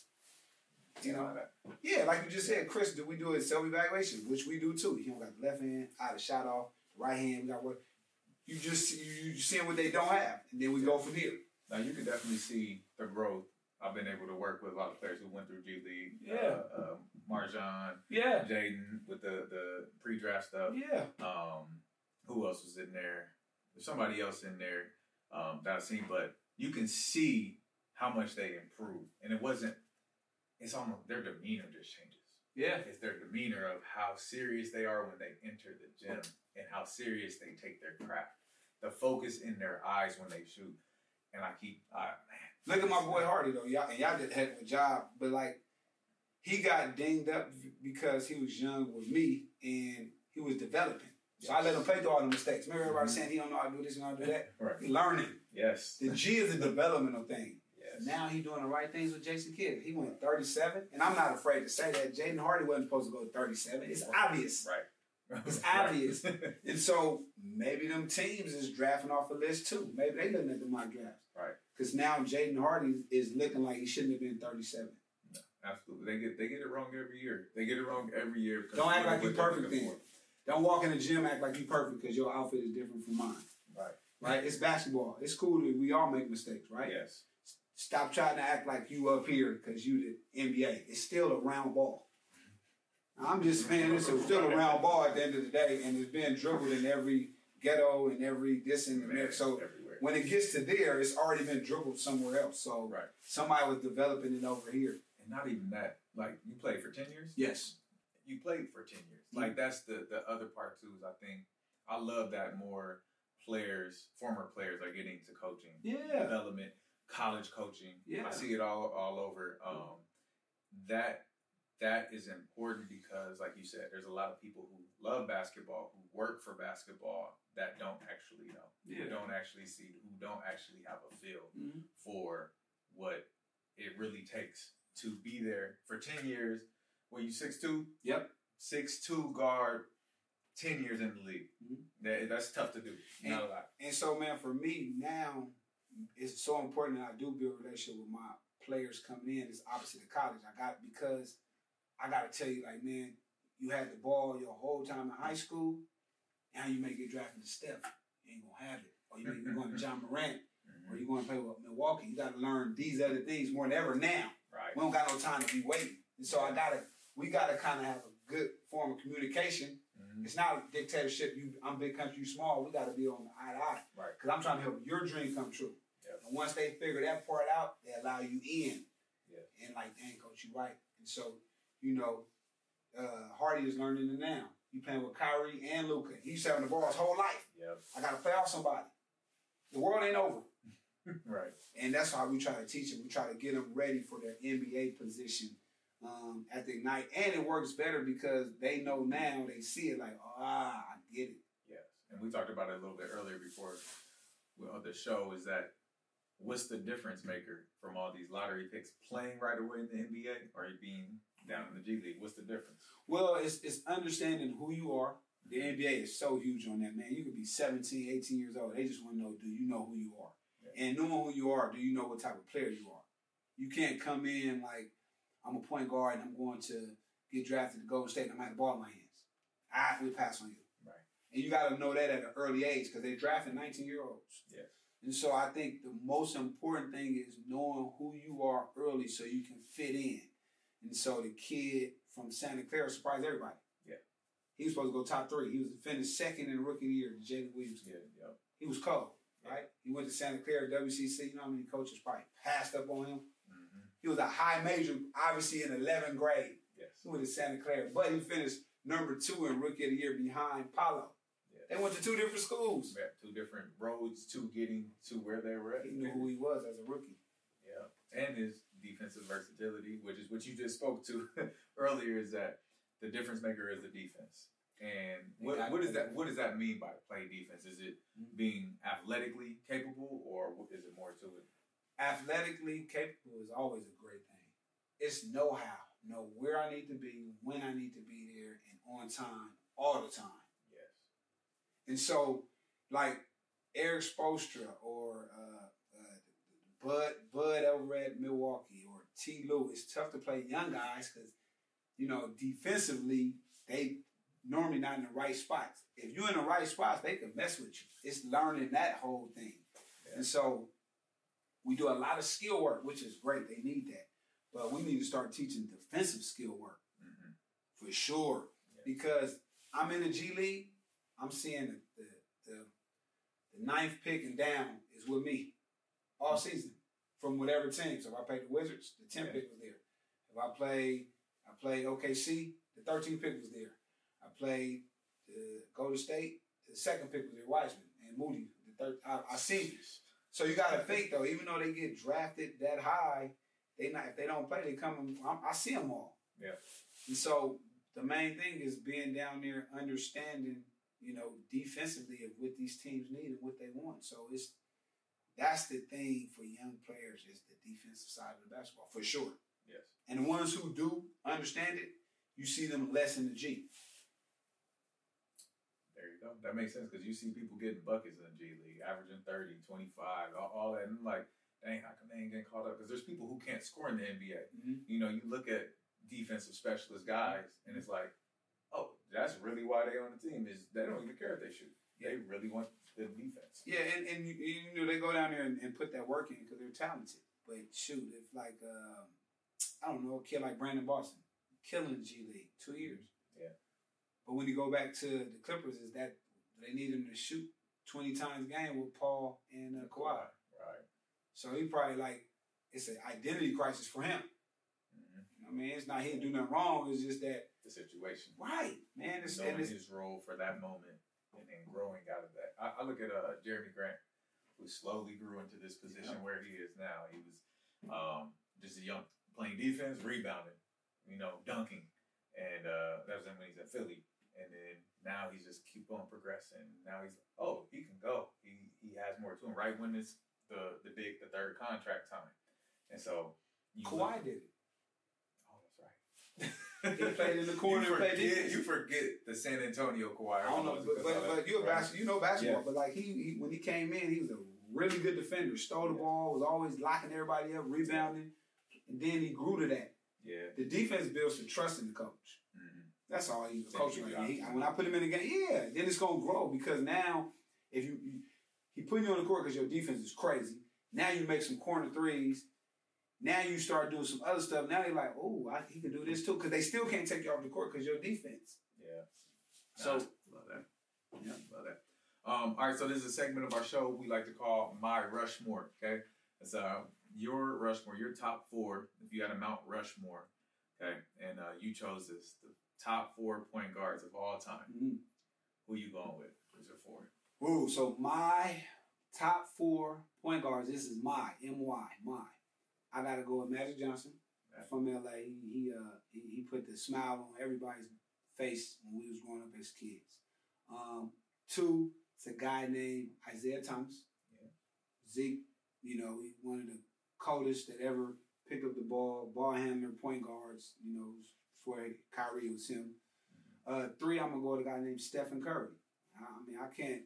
Speaker 3: You know? Yeah, like you just said, Chris, do we do a self-evaluation? Which we do too. You know, got the left hand, out of shot off, the right hand, we got what. You just you, you seeing what they don't have, and then we yeah. go from here.
Speaker 2: Now you can definitely see the growth. I've been able to work with a lot of players who went through G League.
Speaker 3: Yeah,
Speaker 2: uh, uh, Marjan.
Speaker 3: Yeah,
Speaker 2: Jaden with the, the pre-draft stuff.
Speaker 3: Yeah.
Speaker 2: Um, who else was in there? There's somebody else in there um, that I've seen, but you can see how much they improved, and it wasn't. It's almost their demeanor just changes.
Speaker 3: Yeah,
Speaker 2: it's their demeanor of how serious they are when they enter the gym and how serious they take their craft. The focus in their eyes when they shoot. And I keep, uh, man.
Speaker 3: Look at my boy Hardy, though. Y'all, and y'all did a heck of a job. But, like, he got dinged up because he was young with me and he was developing. So I let him play through all the mistakes. Remember everybody mm-hmm. saying he don't know how to do this and how to do that?
Speaker 2: Right.
Speaker 3: He's learning.
Speaker 2: Yes.
Speaker 3: The G is a developmental thing.
Speaker 2: Yes.
Speaker 3: Now he doing the right things with Jason Kidd. He went thirty-seven. And I'm not afraid to say that. Jaden Hardy wasn't supposed to go thirty-seven. It's obvious.
Speaker 2: Right.
Speaker 3: It's obvious. And so maybe them teams is drafting off a list too. Maybe they looking at the mock drafts.
Speaker 2: Right.
Speaker 3: Because now Jaden Hardy is looking like he shouldn't have been thirty-seven.
Speaker 2: No, absolutely. They get they get it wrong every year. They get it wrong every year.
Speaker 3: Don't act like you perfect then. Don't walk in the gym act like you perfect because your outfit is different from mine.
Speaker 2: Right.
Speaker 3: Right? It's basketball. It's cool that we all make mistakes, right?
Speaker 2: Yes.
Speaker 3: Stop trying to act like you up here because you the N B A. It's still a round ball. I'm just saying it's still a round ball at the end of the day, and it's being dribbled in every ghetto and every this and that. So everywhere. When it gets to there, it's already been dribbled somewhere else. So
Speaker 2: right.
Speaker 3: somebody was developing it over here.
Speaker 2: And not even that. Like, you played for ten years?
Speaker 3: Yes.
Speaker 2: You played for ten years. Mm-hmm. Like, that's the, the other part, too, is I think I love that more players, former players, are getting to coaching.
Speaker 3: Yeah.
Speaker 2: Development, college coaching.
Speaker 3: Yeah.
Speaker 2: I see it all all over. Um, that that is important because, like you said, there's a lot of people who love basketball, who work for basketball, that don't actually know, yeah. who don't actually see, who don't actually have a feel mm-hmm. for what it really takes to be there for ten years. Were you six two?
Speaker 3: Yep.
Speaker 2: six two guard, ten years in the league. Mm-hmm. That, that's tough to do.
Speaker 3: And,
Speaker 2: Not a lot.
Speaker 3: And so, man, for me now, it's so important that I do build a relationship with my players coming in. It's opposite of college. I got because I got to tell you, like, man, you had the ball your whole time in high school. Now you may get drafted to Steph. You ain't going to have it. Or you may be going to John Morant. Mm-hmm. Or you're going to play with Milwaukee. You got to learn these other things more than ever now.
Speaker 2: Right.
Speaker 3: We don't got no time to be waiting. And so I got to, we got to kind of have a good form of communication. Mm-hmm. It's not dictatorship. You, I'm big country, you small. We got to be on the eye to eye.
Speaker 2: Right.
Speaker 3: Because I'm trying to help your dream come true. Yep. And once they figure that part out, they allow you in. Yeah. And like, dang, coach, you right. And so, you know, uh, Hardy is learning it now. You playing with Kyrie and Luka. He's having the ball his whole life.
Speaker 2: Yep.
Speaker 3: I got to play off somebody. The world ain't over.
Speaker 2: Right.
Speaker 3: And that's how we try to teach them. We try to get them ready for their N B A position um, at the Ignite. And it works better because they know now, they see it like, oh, ah, I get it.
Speaker 2: Yes. And we talked about it a little bit earlier before well, the show is that what's the difference maker from all these lottery picks playing right away in the N B A or being down in the G League? What's the difference?
Speaker 3: Well, it's it's understanding who you are. The N B A is so huge on that, man. You could be seventeen, eighteen years old. They just want to know, do you know who you are? Yeah. And knowing who you are, do you know what type of player you are? You can't come in like, I'm a point guard and I'm going to get drafted to Golden State and I'm going to have the ball in my hands. I will pass on you.
Speaker 2: Right.
Speaker 3: And you got to know that at an early age because they drafted nineteen-year-olds.
Speaker 2: Yes.
Speaker 3: And so I think the most important thing is knowing who you are early so you can fit in. And so the kid from Santa Clara surprised everybody.
Speaker 2: Yeah.
Speaker 3: He was supposed to go top three. He was finished second in the rookie of the year to Jalen Williams.
Speaker 2: Yeah, yeah.
Speaker 3: He was cold, right? He went to Santa Clara, W C C. You know how many coaches probably passed up on him? Mm-hmm. He was a high major, obviously in eleventh grade.
Speaker 2: Yes.
Speaker 3: He went to Santa Clara. But he finished number two in rookie of the year behind Paolo. They went to two different schools.
Speaker 2: Yeah, two different roads to getting to where they were at.
Speaker 3: He knew who he was as a rookie.
Speaker 2: Yeah. And his defensive versatility, which is what you just spoke to earlier, is that the difference maker is the defense. And what, what does that what does that mean by play defense? Is it being athletically capable or is it more to it?
Speaker 3: Athletically capable is always a great thing. It's know-how. Know where I need to be, when I need to be there, and on time, all the time. And so, like Eric Spoelstra or uh, uh, Bud Bud over at Milwaukee or T. Lue, it's tough to play young guys because, you know, defensively, they normally not in the right spots. If you're in the right spots, they can mess with you. It's learning that whole thing. Yeah. And so, we do a lot of skill work, which is great. They need that. But we need to start teaching defensive skill work mm-hmm. for sure. Yeah. Because I'm in the G League. I'm seeing the, the the the ninth pick and down is with me all season from whatever team. So if I played the Wizards, the tenth yeah. pick was there. If I played, I played O K C, the thirteenth pick was there. I played the Golden State, the second pick was there, Wiseman and Moody. The third, I, I see. So you got to think though, even though they get drafted that high, they not if they don't play, they come. I, I see them all.
Speaker 2: Yeah.
Speaker 3: And so the main thing is being down there, understanding. You know, defensively of what these teams need and what they want. So it's that's the thing for young players is the defensive side of the basketball, for sure.
Speaker 2: Yes.
Speaker 3: And the ones who do understand it, you see them less in the G.
Speaker 2: go. That makes sense because you see people getting buckets in the G League, averaging thirty, twenty-five, all, all that. And I'm like, dang, how come they ain't getting called up? Because there's people who can't score in the N B A. Mm-hmm. You know, you look at defensive specialist guys, and it's like, oh, that's really why they on the team is they don't even care if they shoot. Yeah. They really want the defense.
Speaker 3: Yeah, and, and you, you know, they go down there and, and put that work in because they're talented. But shoot, if like, um, I don't know, a kid like Brandon Boston, killing the G League, two years.
Speaker 2: Yeah.
Speaker 3: But when you go back to the Clippers, is that they need him to shoot twenty times a game with Paul and uh, Kawhi.
Speaker 2: Right.
Speaker 3: So he probably like, it's an identity crisis for him. Mm-hmm. You know what I mean? It's not he didn't do nothing wrong. It's just that.
Speaker 2: The situation.
Speaker 3: Right, man. It's,
Speaker 2: knowing
Speaker 3: and it's,
Speaker 2: his role for that moment and then growing out of that. I, I look at uh, Jeremy Grant, who slowly grew into this position yeah. where he is now. He was um, just a young, playing defense, rebounding, you know, dunking. And uh, that was when he's at Philly. And then now he's just keep on progressing. Now he's, oh, he can go. He he has more to him. Right when it's the the big, the third contract time. And so.
Speaker 3: You Kawhi look, did it.
Speaker 2: Oh, that's right.
Speaker 3: He played in the corner.
Speaker 2: You
Speaker 3: and played
Speaker 2: forget, you forget the San Antonio Kawhi.
Speaker 3: I don't know, but, but, but you're a basketball, you know basketball. Yeah. But like he, he, when he came in, he was a really good defender. Stole the yeah. ball, was always locking everybody up, rebounding. And then he grew to that.
Speaker 2: Yeah.
Speaker 3: The defense builds to trust in the coach. Mm-hmm. That's all he's a coach. Like, he, when I put him in the game, yeah, then it's gonna grow because now if you, you he put you on the court because your defense is crazy. Now you make some corner threes. Now you start doing some other stuff. Now they're like, oh, I, he can do this too because they still can't take you off the court because your defense.
Speaker 2: Yeah.
Speaker 3: So
Speaker 2: nah, love that. Yeah, love that. Um, all right, so this is a segment of our show we like to call My Rushmore. Okay, it's uh your Rushmore, your top four. If you had a Mount Rushmore, okay, and uh, you chose this. The top four point guards of all time. Mm-hmm. Who you going with? Who's your four?
Speaker 3: Ooh, so my top four point guards. This is my M Y my. I gotta go with Magic Johnson okay. from L A. He he, uh, he he put the smile on everybody's face when we was growing up as kids. Um, two, it's a guy named Isaiah Thomas. Yeah. Zeke, you know, he one of the coldest that ever picked up the ball, ball handler, point guards. You know, before Kyrie was him. Mm-hmm. Uh, three, I'm gonna go with a guy named Stephen Curry. I mean, I can't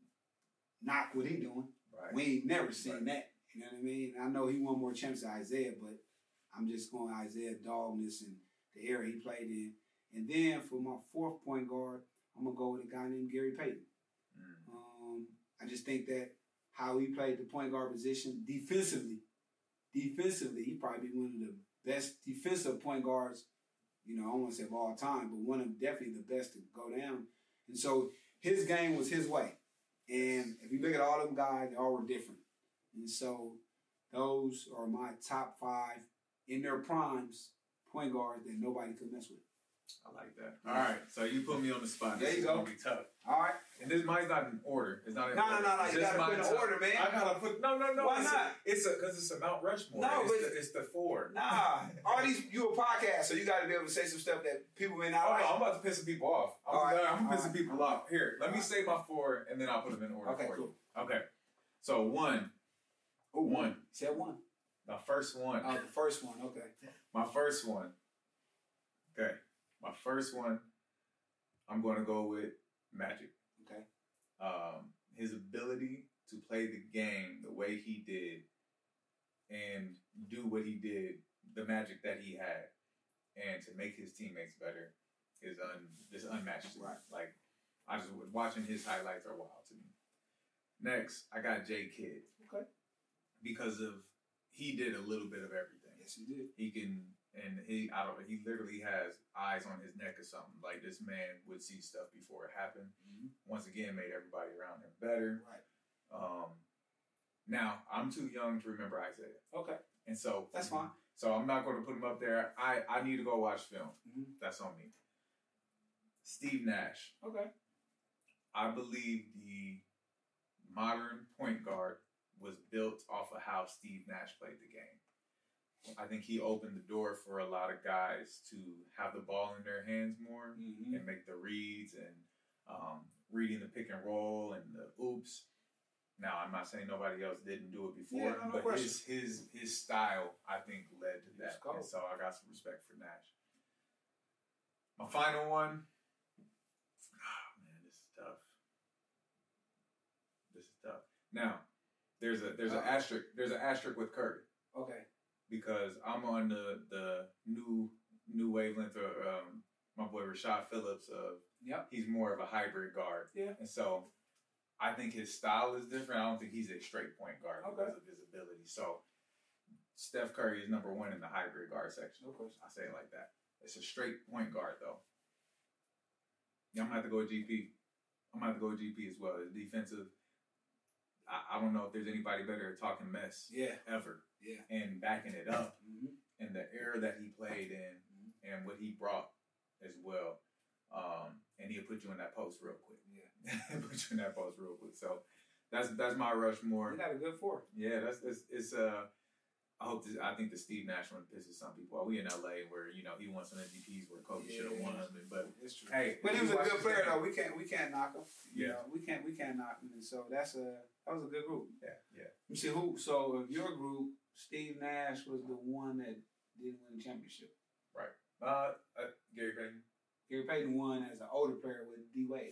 Speaker 3: knock what he doing. Right. We ain't never seen right. that. You know what I mean? I know he won more champs than Isaiah, but I'm just going Isaiah dogness and the era he played in. And then for my fourth point guard, I'm gonna go with a guy named Gary Payton. Mm. Um, I just think that how he played the point guard position defensively, defensively, he probably be one of the best defensive point guards. You know, I don't want to say of all time, but one of definitely the best to go down. And so his game was his way. And if you look at all them guys, they all were different. And so those are my top five in their primes point guards that nobody could mess with.
Speaker 2: I like that. All right, so you put me on the spot.
Speaker 3: There
Speaker 2: this
Speaker 3: you
Speaker 2: is
Speaker 3: go.
Speaker 2: Gonna be tough.
Speaker 3: All right,
Speaker 2: and this mine's not in order. It's not in
Speaker 3: no,
Speaker 2: order.
Speaker 3: No, no, no. You gotta put in top. order, man.
Speaker 2: I gotta put. No, no, no.
Speaker 3: Why
Speaker 2: it's
Speaker 3: not?
Speaker 2: A, it's a because it's a Mount Rushmore.
Speaker 3: No,
Speaker 2: it's,
Speaker 3: but
Speaker 2: the, it's the four.
Speaker 3: Nah, all these you a podcast, so you got to be able to say some stuff that people may not
Speaker 2: oh,
Speaker 3: like.
Speaker 2: No, I'm about to piss some people off. I'm,
Speaker 3: all right,
Speaker 2: I'm
Speaker 3: all
Speaker 2: pissing
Speaker 3: right.
Speaker 2: people off. Here, let all me right. say my four, and then I'll put them in order
Speaker 3: okay,
Speaker 2: for
Speaker 3: cool.
Speaker 2: you. Okay, so one.
Speaker 3: Oh,
Speaker 2: one.
Speaker 3: one. Said one.
Speaker 2: My first one.
Speaker 3: Oh, the first one. Okay.
Speaker 2: My first one. Okay. My first one, I'm going to go with Magic.
Speaker 3: Okay.
Speaker 2: Um, his ability to play the game the way he did and do what he did, the magic that he had, and to make his teammates better is un is unmatched.
Speaker 3: Right.
Speaker 2: Like, I just was watching his highlights are wild to me. Next, I got J Kidd.
Speaker 3: Okay.
Speaker 2: Because of he did a little bit of everything.
Speaker 3: Yes, he did.
Speaker 2: He can, and he, I don't know, he literally has eyes on his neck or something. Like, this man would see stuff before it happened. Mm-hmm. Once again, made everybody around him better.
Speaker 3: Right.
Speaker 2: Um, now, I'm too young to remember Isaiah.
Speaker 3: Okay.
Speaker 2: And so.
Speaker 3: That's fine.
Speaker 2: So I'm not going to put him up there. I, I need to go watch film. Mm-hmm. That's on me. Steve Nash.
Speaker 3: Okay.
Speaker 2: I believe the modern point guard was built off of how Steve Nash played the game. I think he opened the door for a lot of guys to have the ball in their hands more mm-hmm. and make the reads and um, reading the pick and roll and the oops. Now, I'm not saying nobody else didn't do it before,
Speaker 3: yeah, no, no
Speaker 2: but his, his his style, I think, led to that.
Speaker 3: Cool.
Speaker 2: And so I got some respect for Nash. My final one, oh man, this is tough. tough. Now, there's a there's an
Speaker 3: Uh-oh.
Speaker 2: asterisk there's an asterisk with Curry
Speaker 3: Okay.
Speaker 2: because I'm on the the new new wavelength of um, my boy Rashad Phillips of
Speaker 3: Yep.
Speaker 2: he's more of a hybrid guard.
Speaker 3: Yeah.
Speaker 2: And so I think his style is different. I don't think he's a straight point guard
Speaker 3: Okay.
Speaker 2: because of his ability. So Steph Curry is number one in the hybrid guard section.
Speaker 3: No question.
Speaker 2: I say it like that. It's a straight point guard though. Yeah, I'm gonna have to go with G P. I'm gonna have to go with G P as well. His defensive. I, I don't know if there's anybody better at talking mess
Speaker 3: Yeah.
Speaker 2: ever
Speaker 3: Yeah.
Speaker 2: and backing it up.
Speaker 3: Mm-hmm.
Speaker 2: And the era that he played in and what he brought as well. Um, and he'll put you in that post real quick.
Speaker 3: Yeah.
Speaker 2: put you in that post real quick. So that's that's my Rushmore.
Speaker 3: You got a good four.
Speaker 2: Yeah, that's it's, it's uh I hope this, I think the Steve Nash one pisses some people off. We in L A where, you know, he won some M V Ps where Kobe
Speaker 3: Yeah.
Speaker 2: should have won them. But
Speaker 3: It's true.
Speaker 2: hey,
Speaker 3: But he
Speaker 2: if
Speaker 3: was
Speaker 2: you
Speaker 3: a
Speaker 2: watch
Speaker 3: good
Speaker 2: this
Speaker 3: player
Speaker 2: game-
Speaker 3: though. We can't we can't knock him. You
Speaker 2: Yeah.
Speaker 3: know, we can't we can't knock him. And so that's a that was a good group.
Speaker 2: Yeah, yeah.
Speaker 3: You see who? So of your group, Steve Nash was the one that didn't win the championship.
Speaker 2: Right. Uh, uh Gary Payton.
Speaker 3: Gary Payton won as an older player with D Wade.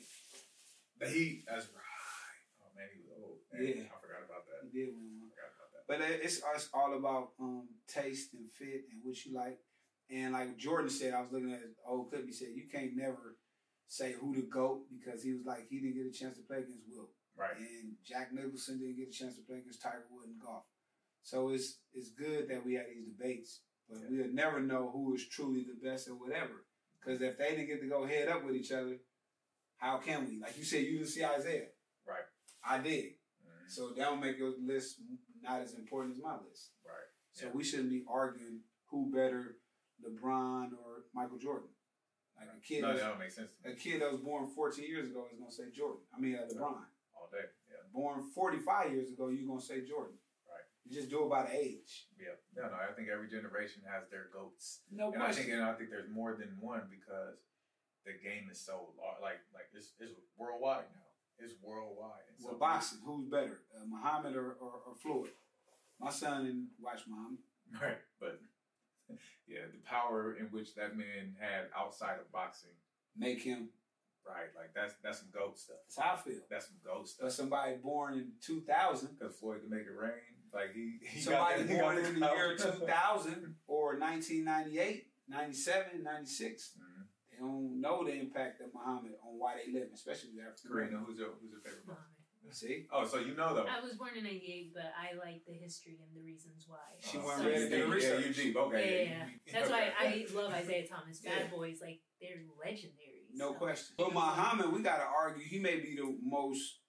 Speaker 2: The Heat, that's right. Oh man, he was old. Man,
Speaker 3: Yeah.
Speaker 2: I forgot about that.
Speaker 3: He did win
Speaker 2: I
Speaker 3: one.
Speaker 2: forgot about that.
Speaker 3: But it's, it's all about um, taste and fit and what you like. And like Jordan said, I was looking at his old clip. He said you can't never say who the GOAT because he was like he didn't get a chance to play against Wilt.
Speaker 2: Right.
Speaker 3: And Jack Nicholson didn't get a chance to play against Tiger Woods in golf. So it's it's good that we had these debates, but
Speaker 2: Yeah.
Speaker 3: we'll never know who is truly the best or whatever. Because if they didn't get to go head up with each other, how can we? Like you said, you didn't see Isaiah.
Speaker 2: Right.
Speaker 3: I did.
Speaker 2: Mhm.
Speaker 3: So that will make your list not as important as my list.
Speaker 2: Right.
Speaker 3: So
Speaker 2: Yeah.
Speaker 3: we shouldn't be arguing who better, LeBron or Michael Jordan. Like a kid,
Speaker 2: No,
Speaker 3: that's-
Speaker 2: that don't make sense to me.
Speaker 3: a kid that was born fourteen years ago is gonna say Jordan. I mean uh, LeBron.
Speaker 2: All day. Yeah.
Speaker 3: Born forty-five years ago, you're gonna say Jordan.
Speaker 2: Right.
Speaker 3: You just do it by the age.
Speaker 2: Yeah. No, no. I think every generation has their goats.
Speaker 3: No
Speaker 2: And I
Speaker 3: question.
Speaker 2: think, and I think there's more than one because the game is so large. Like, like it's, it's worldwide now. It's worldwide. And so
Speaker 3: Well, boxing, who's better, uh, Muhammad or, or, or Floyd? My son didn't watch Muhammad.
Speaker 2: Right, but yeah, the power in which that man had outside of boxing,
Speaker 3: Make him.
Speaker 2: right? Like that's that's some goat stuff.
Speaker 3: That's how I feel.
Speaker 2: That's some goat
Speaker 3: But
Speaker 2: stuff.
Speaker 3: somebody born in two thousand,
Speaker 2: Because Floyd could make it rain. Like he, he
Speaker 3: somebody
Speaker 2: got, he got
Speaker 3: born in the
Speaker 2: power.
Speaker 3: year two thousand or nineteen ninety-eight, ninety-seven, ninety-six,
Speaker 2: Mhm.
Speaker 3: they don't know the impact of Muhammad on why they live, especially with African
Speaker 2: Karina,
Speaker 3: Americans.
Speaker 2: who's your who's your favorite boxer?
Speaker 4: Muhammad.
Speaker 3: See?
Speaker 2: Oh, so you know though.
Speaker 4: I was born in ninety-eight, but I like the history and the reasons why.
Speaker 3: She
Speaker 2: Uh,
Speaker 3: went
Speaker 4: So
Speaker 3: ready to do
Speaker 4: yeah,
Speaker 3: the
Speaker 2: Yeah,
Speaker 3: research.
Speaker 2: you deep. Okay.
Speaker 4: yeah,
Speaker 2: you- you-
Speaker 4: that's
Speaker 2: okay.
Speaker 4: why I love Isaiah Thomas. Bad
Speaker 3: Yeah.
Speaker 4: Boys, like they're legendaries.
Speaker 3: No
Speaker 4: so.
Speaker 3: question. But Muhammad, we got to argue, he may be the most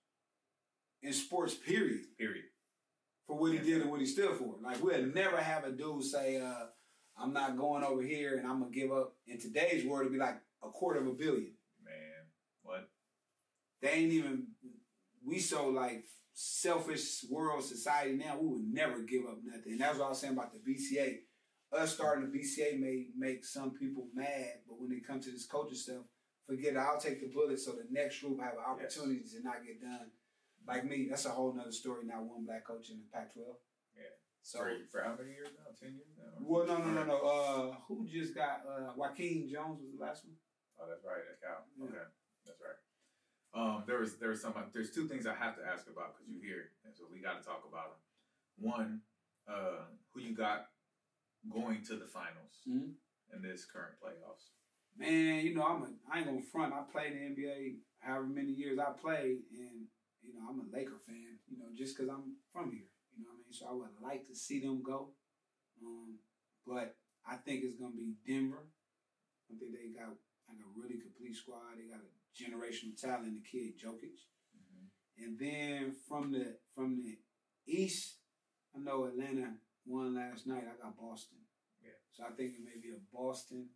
Speaker 3: in sports, period,
Speaker 2: Period.
Speaker 3: for what he did and what he stood for. Like, we'll never have a dude say, uh, I'm not going over here and I'm going to give up. In today's world, it'd be like a quarter of a billion.
Speaker 2: Man, what?
Speaker 3: They ain't even, we so like selfish world society now, we would never give up nothing. And that's what I was saying about the B C A. Us starting the B C A may make some people mad, but when it comes to this coaching stuff, forget it. I'll take the bullet so the next group have an opportunity to not get done. Like me, that's a whole nother story. Now one black coach in the Pac twelve.
Speaker 2: Yeah.
Speaker 3: So,
Speaker 2: for, for how many years now? Ten years now?
Speaker 3: well, no, no, no, no. Uh, who just got, uh, Joaquin Jones was the last one?
Speaker 2: Oh, that's right. That's Cal.
Speaker 3: Yeah.
Speaker 2: Okay, that's right. Um, there was there was some there's two things I have to ask about because you're here, and so we got to talk about them. One, uh, who you got going to the finals
Speaker 3: Mhm.
Speaker 2: in this current playoffs?
Speaker 3: Man, you know, I'm a, I ain't gonna front. I played in the N B A however many years I played, and, you know, I'm a Laker fan, you know, just because I'm from here. You know what I mean? So I would like to see them go. Um, but I think it's going to be Denver. I think they got like a really complete squad. They got a generational talent, the kid Jokic.
Speaker 2: Mm-hmm.
Speaker 3: And then from the from the East, I know Atlanta won last night. I got Boston.
Speaker 2: Yeah.
Speaker 3: So I think it may be a Boston,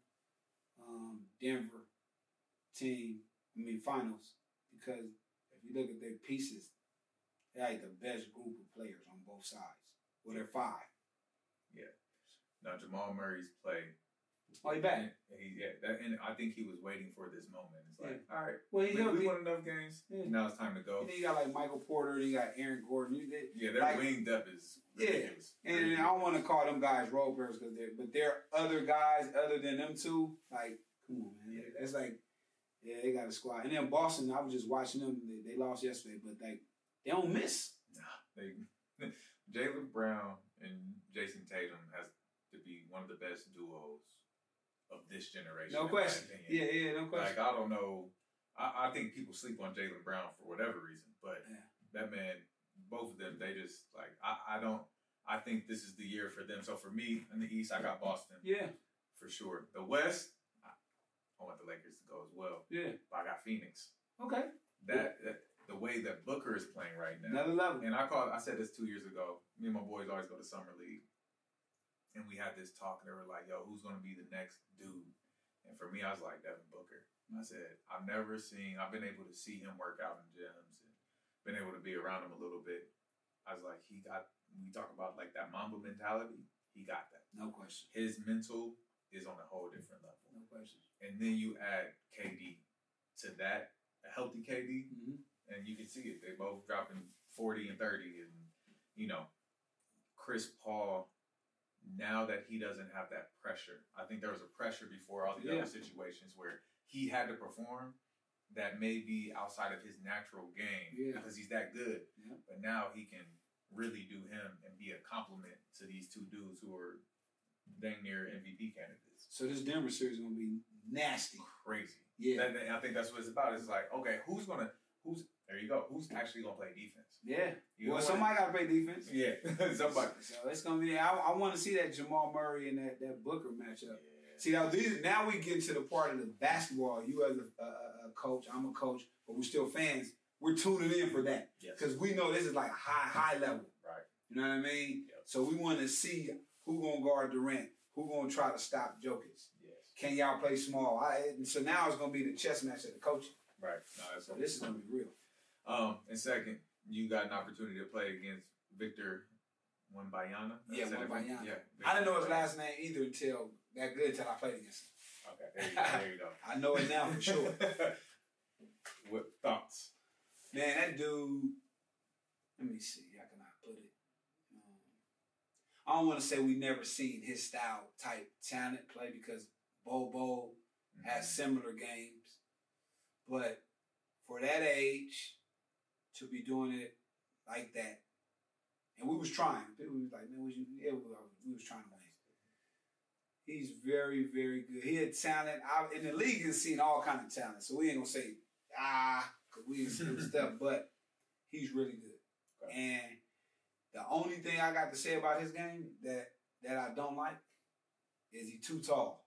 Speaker 3: um, Denver team, I mean finals, because if you look at their pieces, they're like the best group of players on both sides. Well, they're five.
Speaker 2: Yeah. Now Jamal Murray's play.
Speaker 3: Oh, he back.
Speaker 2: He, yeah, that, and I think he was waiting for this moment. It's like, all right,
Speaker 3: Well, he
Speaker 2: we, we
Speaker 3: healthy.
Speaker 2: won enough games.
Speaker 3: Yeah.
Speaker 2: Now it's time to go.
Speaker 3: And then you got like Michael Porter, you got Aaron Gordon. You, they,
Speaker 2: Yeah, their
Speaker 3: like,
Speaker 2: wing depth is
Speaker 3: Yeah,
Speaker 2: ridiculous.
Speaker 3: and I
Speaker 2: Ridiculous.
Speaker 3: don't want to call them guys role players because they're, but there are other guys other than them two. Like, come on, man.
Speaker 2: Yeah.
Speaker 3: It's like, yeah, they got a squad. And then Boston, I was just watching them. They, they lost yesterday, but like They don't miss.
Speaker 2: Nah, they Jaylen Brown and Jason Tatum has to be one of the best duos of this generation.
Speaker 3: No question. Yeah, yeah, no question.
Speaker 2: Like, I don't know. I, I think people sleep on Jaylen Brown for whatever reason, but
Speaker 3: yeah.
Speaker 2: that man, both of them, they just, like, I, I don't, I think this is the year for them. So for me, in the East, I got Boston.
Speaker 3: Yeah.
Speaker 2: For sure. The West, I, I want the Lakers to go as well.
Speaker 3: Yeah.
Speaker 2: But I got Phoenix.
Speaker 3: Okay.
Speaker 2: That, that the way that Booker is playing right now.
Speaker 3: Another level.
Speaker 2: And I called, I said this two years ago. Me and my boys always go to Summer League. And we had this talk, and they were like, yo, who's going to be the next dude? And for me, I was like, Devin Booker. I said, I've never seen, I've been able to see him work out in gyms and been able to be around him a little bit. I was like, he got, we talk about like that Mamba mentality, he got that.
Speaker 3: No question.
Speaker 2: His mental is on a whole different level.
Speaker 3: No question.
Speaker 2: And then you add K D to that, a healthy K D,
Speaker 3: mm-hmm.
Speaker 2: and you can see it. They both dropping forty and thirty. And, you know, Chris Paul, now that he doesn't have that pressure, I think there was a pressure before all the
Speaker 3: yeah.
Speaker 2: other situations where he had to perform that may be outside of his natural game
Speaker 3: yeah.
Speaker 2: because he's that good.
Speaker 3: Yeah.
Speaker 2: But now he can really do him and be a compliment to these two dudes who are dang near M V P candidates.
Speaker 3: So this Denver series is going to be nasty.
Speaker 2: Crazy.
Speaker 3: Yeah.
Speaker 2: That, I think that's what it's about. It's like, okay, who's going to, who's, there you go, who's actually going to play defense?
Speaker 3: Yeah.
Speaker 2: You
Speaker 3: well, somebody got to play defense.
Speaker 2: Yeah. somebody.
Speaker 3: So, so it's going to be, I, I want to see that Jamal Murray and that, that Booker matchup.
Speaker 2: Yeah.
Speaker 3: See, now, these, now we get to the part of the basketball. You as a, a, a coach, I'm a coach, but we're still fans. We're tuning in for that. Because
Speaker 2: yes.
Speaker 3: we know this is like high, high level.
Speaker 2: Right.
Speaker 3: You know what I mean?
Speaker 2: Yep.
Speaker 3: So we want to see who going to guard Durant, who going to try to stop Jokic.
Speaker 2: Yes.
Speaker 3: Can y'all play small? I, and so now it's going to be the chess match of the coaching.
Speaker 2: Right. No, that's
Speaker 3: So this is going to be real.
Speaker 2: Um, and second, you got an opportunity to play against Victor Wembanyama.
Speaker 3: Yeah,
Speaker 2: Instead of-
Speaker 3: Wembanyama.
Speaker 2: Yeah,
Speaker 3: I didn't know his last name either until that good until I played against him.
Speaker 2: Okay, there you go. There you go.
Speaker 3: I know it now for sure.
Speaker 2: What thoughts?
Speaker 3: Man, that dude, let me see, how can I put it? Um, I don't want to say we never seen his style type talent play because Bobo mm-hmm. has similar games. But for that age, to be doing it like that, and we was trying. People was like, man, was you, yeah, we was, we was trying to win. He's very, very good. He had talent. I, in the league, he's seen all kind of talent. So we ain't going to say, ah, because we ain't seen stuff. But he's really good. Okay. And the only thing I got to say about his game that, that I don't like is he too tall.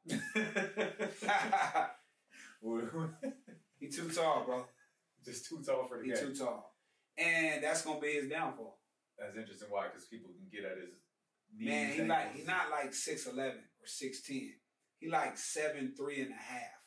Speaker 3: He too tall, bro.
Speaker 2: Just too tall for the
Speaker 3: he
Speaker 2: game.
Speaker 3: He too tall. And that's going to be his downfall.
Speaker 2: That's interesting. Why? Because people can get at his knees.
Speaker 3: Man, he like he's not like six eleven or six ten. He like seven three and a half.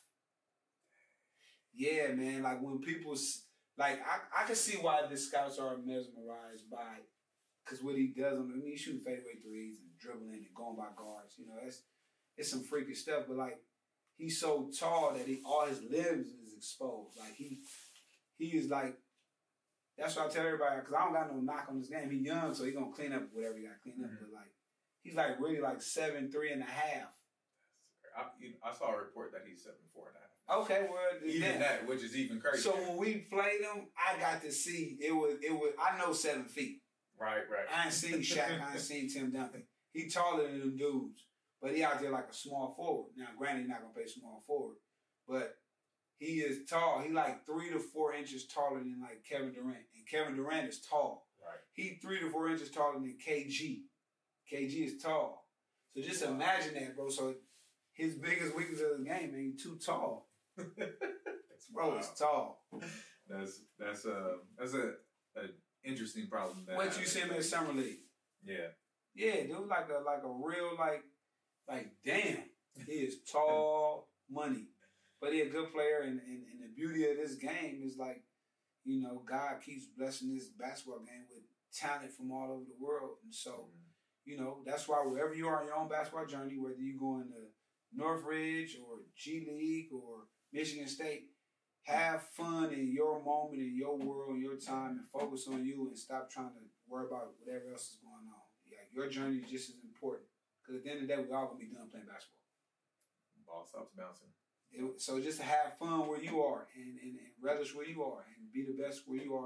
Speaker 3: Yeah, man. Like when people like I, I can see why the scouts are mesmerized by because what he does on I mean he's shooting fadeaway threes and dribbling and going by guards. You know, that's it's some freaky stuff. But like he's so tall that he all his limbs is exposed. Like he he is like. That's what I tell everybody, because I don't got no knock on this game. He's young, so he's going to clean up whatever he got to clean up. Mm-hmm. But, like, he's, like, really, like, seven, three and a half.
Speaker 2: I, I saw a report that he's seven, four and a half.
Speaker 3: Okay, well,
Speaker 2: even
Speaker 3: then,
Speaker 2: that, which is even crazy.
Speaker 3: So when we played him, I got to see, it was, it was, I know seven feet.
Speaker 2: Right, right.
Speaker 3: I ain't seen Shaq, I ain't seen Tim Duncan. He taller than them dudes, but he out there like a small forward. Now, granted, he's not going to play small forward, but he is tall. He like three to four inches taller than like Kevin Durant. And Kevin Durant is tall.
Speaker 2: Right. He
Speaker 3: three to four inches taller than K G. K G is tall. So just wow. imagine that, bro. So his biggest weakness of the game, man, he's too tall. Bro, he's tall.
Speaker 2: That's that's a that's a, a interesting problem. That
Speaker 3: what you see him in Summer League?
Speaker 2: Yeah.
Speaker 3: Yeah, dude, like a like a real like like damn. He is tall money. But he's a good player, and, and, and the beauty of this game is like, you know, God keeps blessing this basketball game with talent from all over the world. And so, mm-hmm. you know, that's why wherever you are on your own basketball journey, whether you go into Northridge or G League or Michigan State, have fun in your moment, in your world, in your time, and focus on you and stop trying to worry about whatever else is going on. Yeah, your journey is just as important. Because at the end of the day, we're all going to be done playing basketball.
Speaker 2: Ball stops bouncing.
Speaker 3: It, so just to have fun where you are and, and, and relish where you are and be the best where you are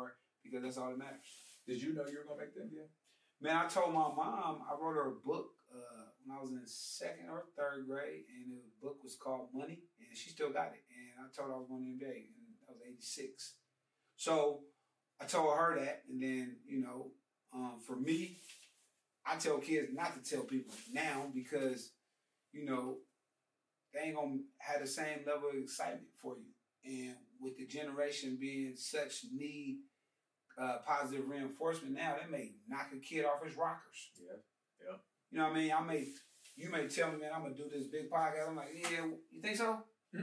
Speaker 3: because that's all that matters.
Speaker 2: Did you know you were gonna make the N B A?
Speaker 3: Man, I told my mom, I wrote her a book uh, when I was in second or third grade, and the book was called Money, and she still got it. And I told her I was going to the N B A, and that was eighty-six. So I told her that, and then, you know, um, for me, I tell kids not to tell people now because, you know, they ain't going to have the same level of excitement for you. And with the generation being such need uh, positive reinforcement now, they may knock a kid off his rockers.
Speaker 2: Yeah, yeah.
Speaker 3: You know what I mean? I may, you may tell me, man, I'm going to do this big podcast. I'm like, yeah, you think so?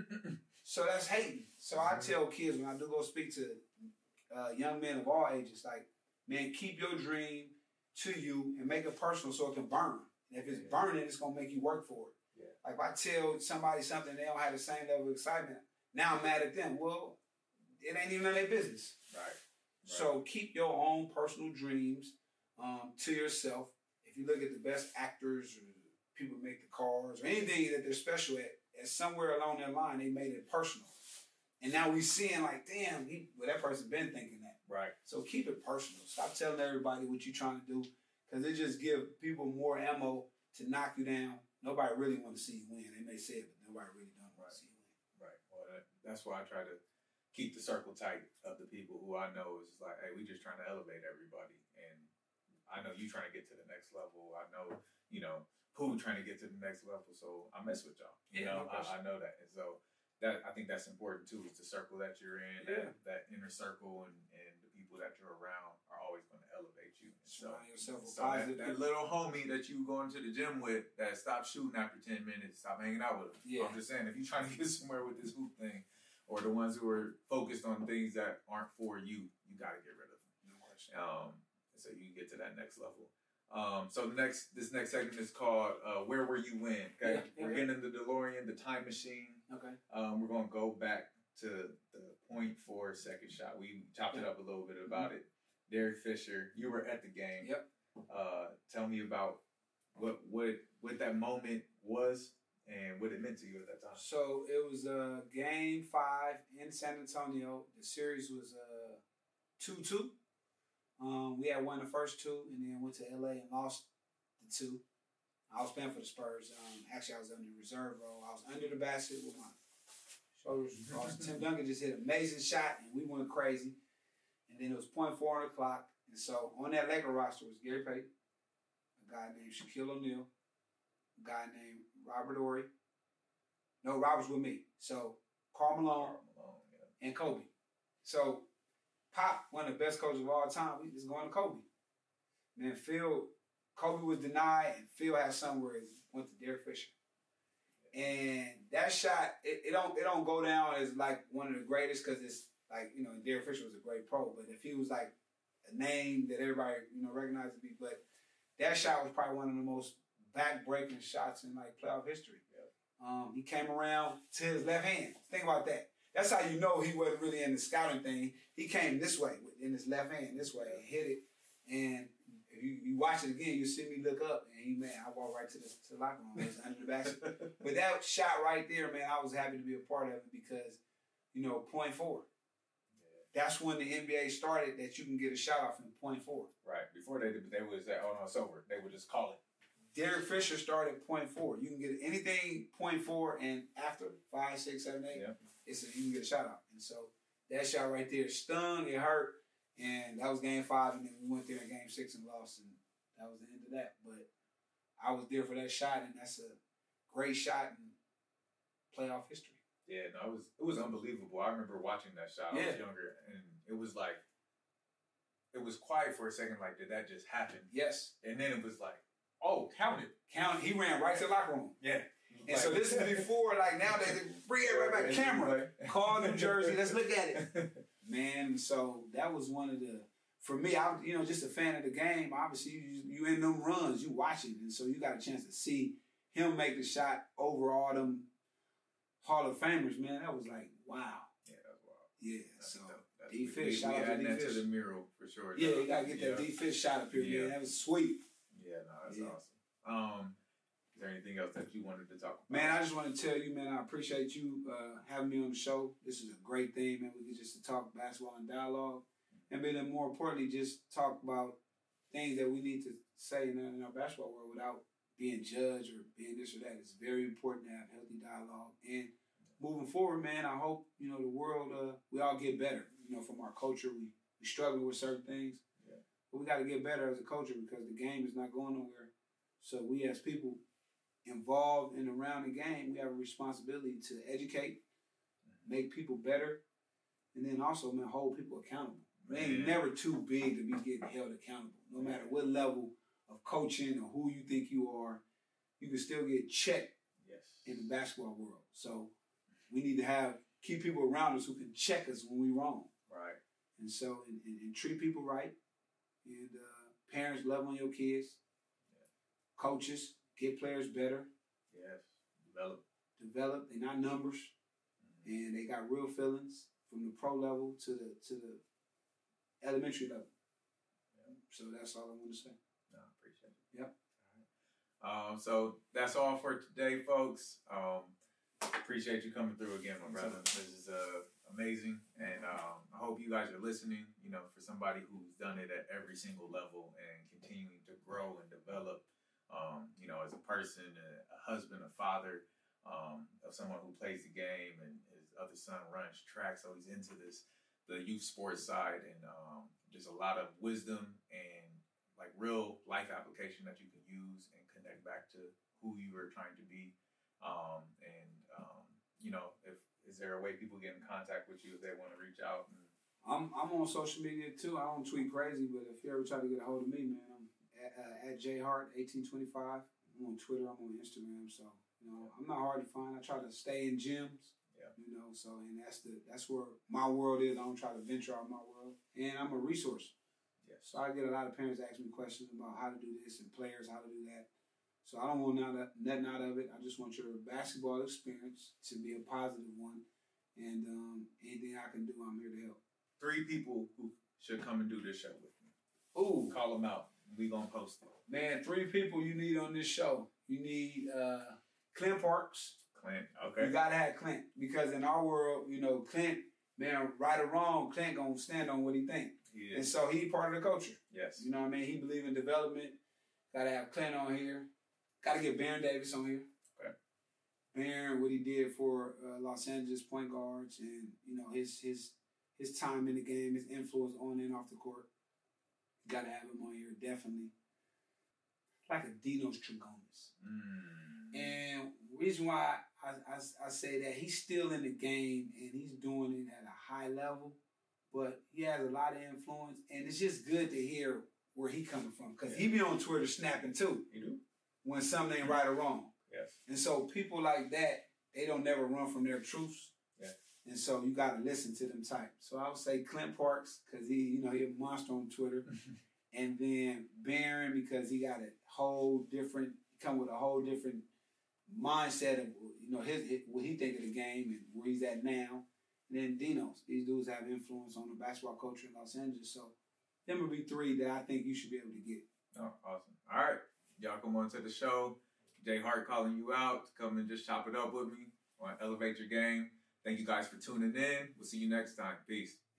Speaker 3: So that's hating. So I tell kids when I do go speak to uh, young men of all ages, like, man, keep your dream to you and make it personal so it can burn. And if it's
Speaker 2: yeah.
Speaker 3: burning, it's going to make you work for it.
Speaker 2: Yeah.
Speaker 3: Like if I tell somebody something, they don't have the same level of excitement, now I'm mad at them. Well, it ain't even none of their business.
Speaker 2: Right. right.
Speaker 3: So keep your own personal dreams um, to yourself. If you look at the best actors or people who make the cars or anything that they're special at, and somewhere along their line, they made it personal. And now we seeing like, damn, he, well, that person been thinking that.
Speaker 2: Right.
Speaker 3: So keep it personal. Stop telling everybody what you're trying to do because it just give people more ammo to knock you down. Nobody really want to see you win. They may say it, but nobody really don't want
Speaker 2: right.
Speaker 3: to see you win.
Speaker 2: Right. Well, that, that's why I try to keep the circle tight of the people who I know is just like, hey, we just trying to elevate everybody. And I know you trying to get to the next level. I know, you know, Pooh trying to get to the next level. So I mess with y'all. You
Speaker 3: Yeah,
Speaker 2: know,
Speaker 3: no
Speaker 2: I, I know that. And so that I think that's important too, is the circle that you're in,
Speaker 3: Yeah.
Speaker 2: that, that inner circle and, and the people that you're around are always going to elevate you. And so,
Speaker 3: Surround yourself with
Speaker 2: so that,
Speaker 3: positive
Speaker 2: that
Speaker 3: people.
Speaker 2: little homie that you going to the gym with that stopped shooting after ten minutes, stop hanging out with him.
Speaker 3: Yeah.
Speaker 2: I'm just saying, if you're trying to get somewhere with this hoop thing, or the ones who are focused on things that aren't for you, you got to get rid of them.
Speaker 3: No question.
Speaker 2: Um, so you can get to that next level. Um, so the next, this next segment is called uh, "Where Were You When?" Okay,
Speaker 3: Yeah, yeah,
Speaker 2: we're
Speaker 3: yeah.
Speaker 2: getting in the DeLorean, the time machine.
Speaker 3: Okay.
Speaker 2: Um, we're gonna go back to the point four second shot. We chopped it
Speaker 3: Yeah.
Speaker 2: up a little bit about it. Derek Fisher, you were at the game.
Speaker 3: Yep.
Speaker 2: Uh, tell me about what what what that moment was and what it meant to you at that time.
Speaker 3: So it was uh, game five in San Antonio. The series was uh, two two. Um, we had won the first two and then went to L A and lost the two. I was playing for the Spurs. Um, actually, I was under the reserve role. I was under the basket with my shoulders crossed. Tim Duncan just hit an amazing shot, and we went crazy. And then it was point four on the clock. And so on that Laker roster was Gary Payton, a guy named Shaquille O'Neal, a guy named Robert Horry. No, Robert's with me. So Karl Malone
Speaker 2: Karl Malone, yeah.
Speaker 3: and Kobe. So Pop, one of the best coaches of all time, we just going to Kobe. And then Phil, Kobe was denied, and Phil had somewhere he went to Derek Fisher. And that shot, it, it don't it don't go down as like one of the greatest because it's like, you know, Derek Fisher was a great pro, but if he was like a name that everybody, you know, recognized to be, but that shot was probably one of the most back-breaking shots in like playoff history.
Speaker 2: Yeah.
Speaker 3: Um, he came around to his left hand. Think about that. That's how you know he wasn't really in the scouting thing. He came this way, in his left hand, this way, and hit it. And if you, you watch it again, you see me look up, and he, man, I walked right to the, to the locker room. It was under the basket. But that shot right there, man, I was happy to be a part of it because, you know, point four. Yeah. That's when the N B A started that you can get a shot off from point four.
Speaker 2: Right. Before they they was at, oh no, it's over. They would just call it.
Speaker 3: Derek Fisher started point four. You can get anything point four and after five, six, seven, eight.
Speaker 2: Yeah.
Speaker 3: It's a, you can get a shot off. And so that shot right there stung, it hurt, and that was game five, and then we went there in game six and lost, and that was the end of that. But I was there for that shot, and that's a great shot in playoff history.
Speaker 2: Yeah, no, it was it was unbelievable. I remember watching that shot. I
Speaker 3: Yeah.
Speaker 2: was younger, and it was like, it was quiet for a second, like, did that just happen?
Speaker 3: Yes.
Speaker 2: And then it was like, oh, count it.
Speaker 3: Count. He ran right to the locker room.
Speaker 2: Yeah.
Speaker 3: And so this is before, like, now they bring it right back. Camera. Call New Jersey. Let's look at it. Man, so that was one of the, for me, I you know, just a fan of the game. Obviously, you, you in them runs, you watch it. And so you got a chance to see him make the shot over all them Hall of Famers, man. That was like, wow.
Speaker 2: Yeah, that's wild.
Speaker 3: Yeah,
Speaker 2: That's
Speaker 3: so
Speaker 2: dope. That's-
Speaker 3: D
Speaker 2: we-
Speaker 3: Fish,
Speaker 2: we-
Speaker 3: shout
Speaker 2: we
Speaker 3: out to
Speaker 2: adding
Speaker 3: D
Speaker 2: that to
Speaker 3: Fish.
Speaker 2: the mural for sure.
Speaker 3: Yeah,
Speaker 2: though.
Speaker 3: you got to get that
Speaker 2: Yeah.
Speaker 3: D Fish shot up here,
Speaker 2: Yeah.
Speaker 3: man. That was sweet.
Speaker 2: Yeah, no, that's
Speaker 3: Yeah.
Speaker 2: awesome. Um, is there anything else that you wanted to talk about?
Speaker 3: Man, I just want to tell you, man, I appreciate you uh, having me on the show. This is a great thing, man. We get just to talk basketball and dialogue. and then more importantly, just talk about things that we need to say in, in our basketball world without being judged or being this or that. It's very important to have healthy dialogue. And moving forward, man, I hope, you know, the world, uh, we all get better. You know, from our culture, we, we struggle with certain things. Yeah. But we got to get better as a culture because the game is not going nowhere. So we as people involved and around the game, we have a responsibility to educate, mm-hmm. make people better, and then also, man, hold people accountable. They ain't never too big to be getting held accountable. No matter what level of coaching or who you think you are, you can still get checked yes. in the basketball world. So we need to have keep people around us who can check us when we're wrong.
Speaker 2: Right.
Speaker 3: And so, and, and, and treat people right. And uh, parents love on your kids. Yeah. Coaches get players better.
Speaker 2: Yes. Develop.
Speaker 3: Develop. They're not numbers, mm-hmm. and they got real feelings from the pro level to the to the elementary level. Yeah. So that's all I want to say.
Speaker 2: No, I appreciate it.
Speaker 3: Yep.
Speaker 2: All right. Um, so that's all for today, folks. Um, appreciate you coming through again, my brother. This is uh, amazing, and um, I hope you guys are listening. You know, for somebody who's done it at every single level and continuing to grow and develop. Um, you know, as a person, a, a husband, a father, um, of someone who plays the game, and his other son runs track, so he's into this. The youth sports side, and um, just a lot of wisdom and like real life application that you can use and connect back to who you were trying to be. Um, and um, you know, if is there a way people get in contact with you if they want to reach out? And...
Speaker 3: I'm I'm on social media too. I don't tweet crazy, but if you ever try to get a hold of me, man, I'm at, uh, at jhart eighteen twenty-five. I'm on Twitter. I'm on Instagram. So you know, I'm not hard to find. I try to stay in gyms. Yeah. You know, so and that's the that's where my world is. I don't try to venture out my world, and I'm a resource. Yeah. So I get a lot of parents ask me questions about how to do this and players how to do that. So I don't want nothing out of it. I just want your basketball experience to be a positive one, and um, anything I can do, I'm here to help.
Speaker 2: Three people who should come and do this show with me.
Speaker 3: Ooh,
Speaker 2: call them out. We gonna post it.
Speaker 3: Man, three people you need on this show. You need uh, Clint Parks.
Speaker 2: Clint, okay.
Speaker 3: You gotta have Clint because in our world, you know, Clint, man, right or wrong, Clint gonna stand on what he think, he and so he part of the culture.
Speaker 2: Yes,
Speaker 3: you know what I mean. He believe in development. Gotta have Clint on here. Gotta get Baron Davis on here.
Speaker 2: Okay.
Speaker 3: Baron, what he did for uh, Los Angeles point guards, and you know his his his time in the game, his influence on and off the court. Gotta have him on here definitely. Like a Dinos Trigonis. Mm. And reason why I, I, I say that, he's still in the game and he's doing it at a high level, but he has a lot of influence, and it's just good to hear where he coming from because yeah. he be on Twitter snapping too.
Speaker 2: He do?
Speaker 3: When something ain't right or wrong.
Speaker 2: Yes.
Speaker 3: And so people like that, they don't never run from their truths.
Speaker 2: Yeah.
Speaker 3: And so you got to listen to them type. So I would say Clint Parks because he, you know, he a monster on Twitter. And then Baron because he got a whole different, come with a whole different mindset of, you know, his, his what he think of the game and where he's at now. And then Dinos. These dudes have influence on the basketball culture in Los Angeles. So them would be three that I think you should be able to get.
Speaker 2: Oh, awesome. All right. Y'all come on to the show. Jay Hart calling you out to come and just chop it up with me. I want to elevate your game. Thank you guys for tuning in. We'll see you next time. Peace.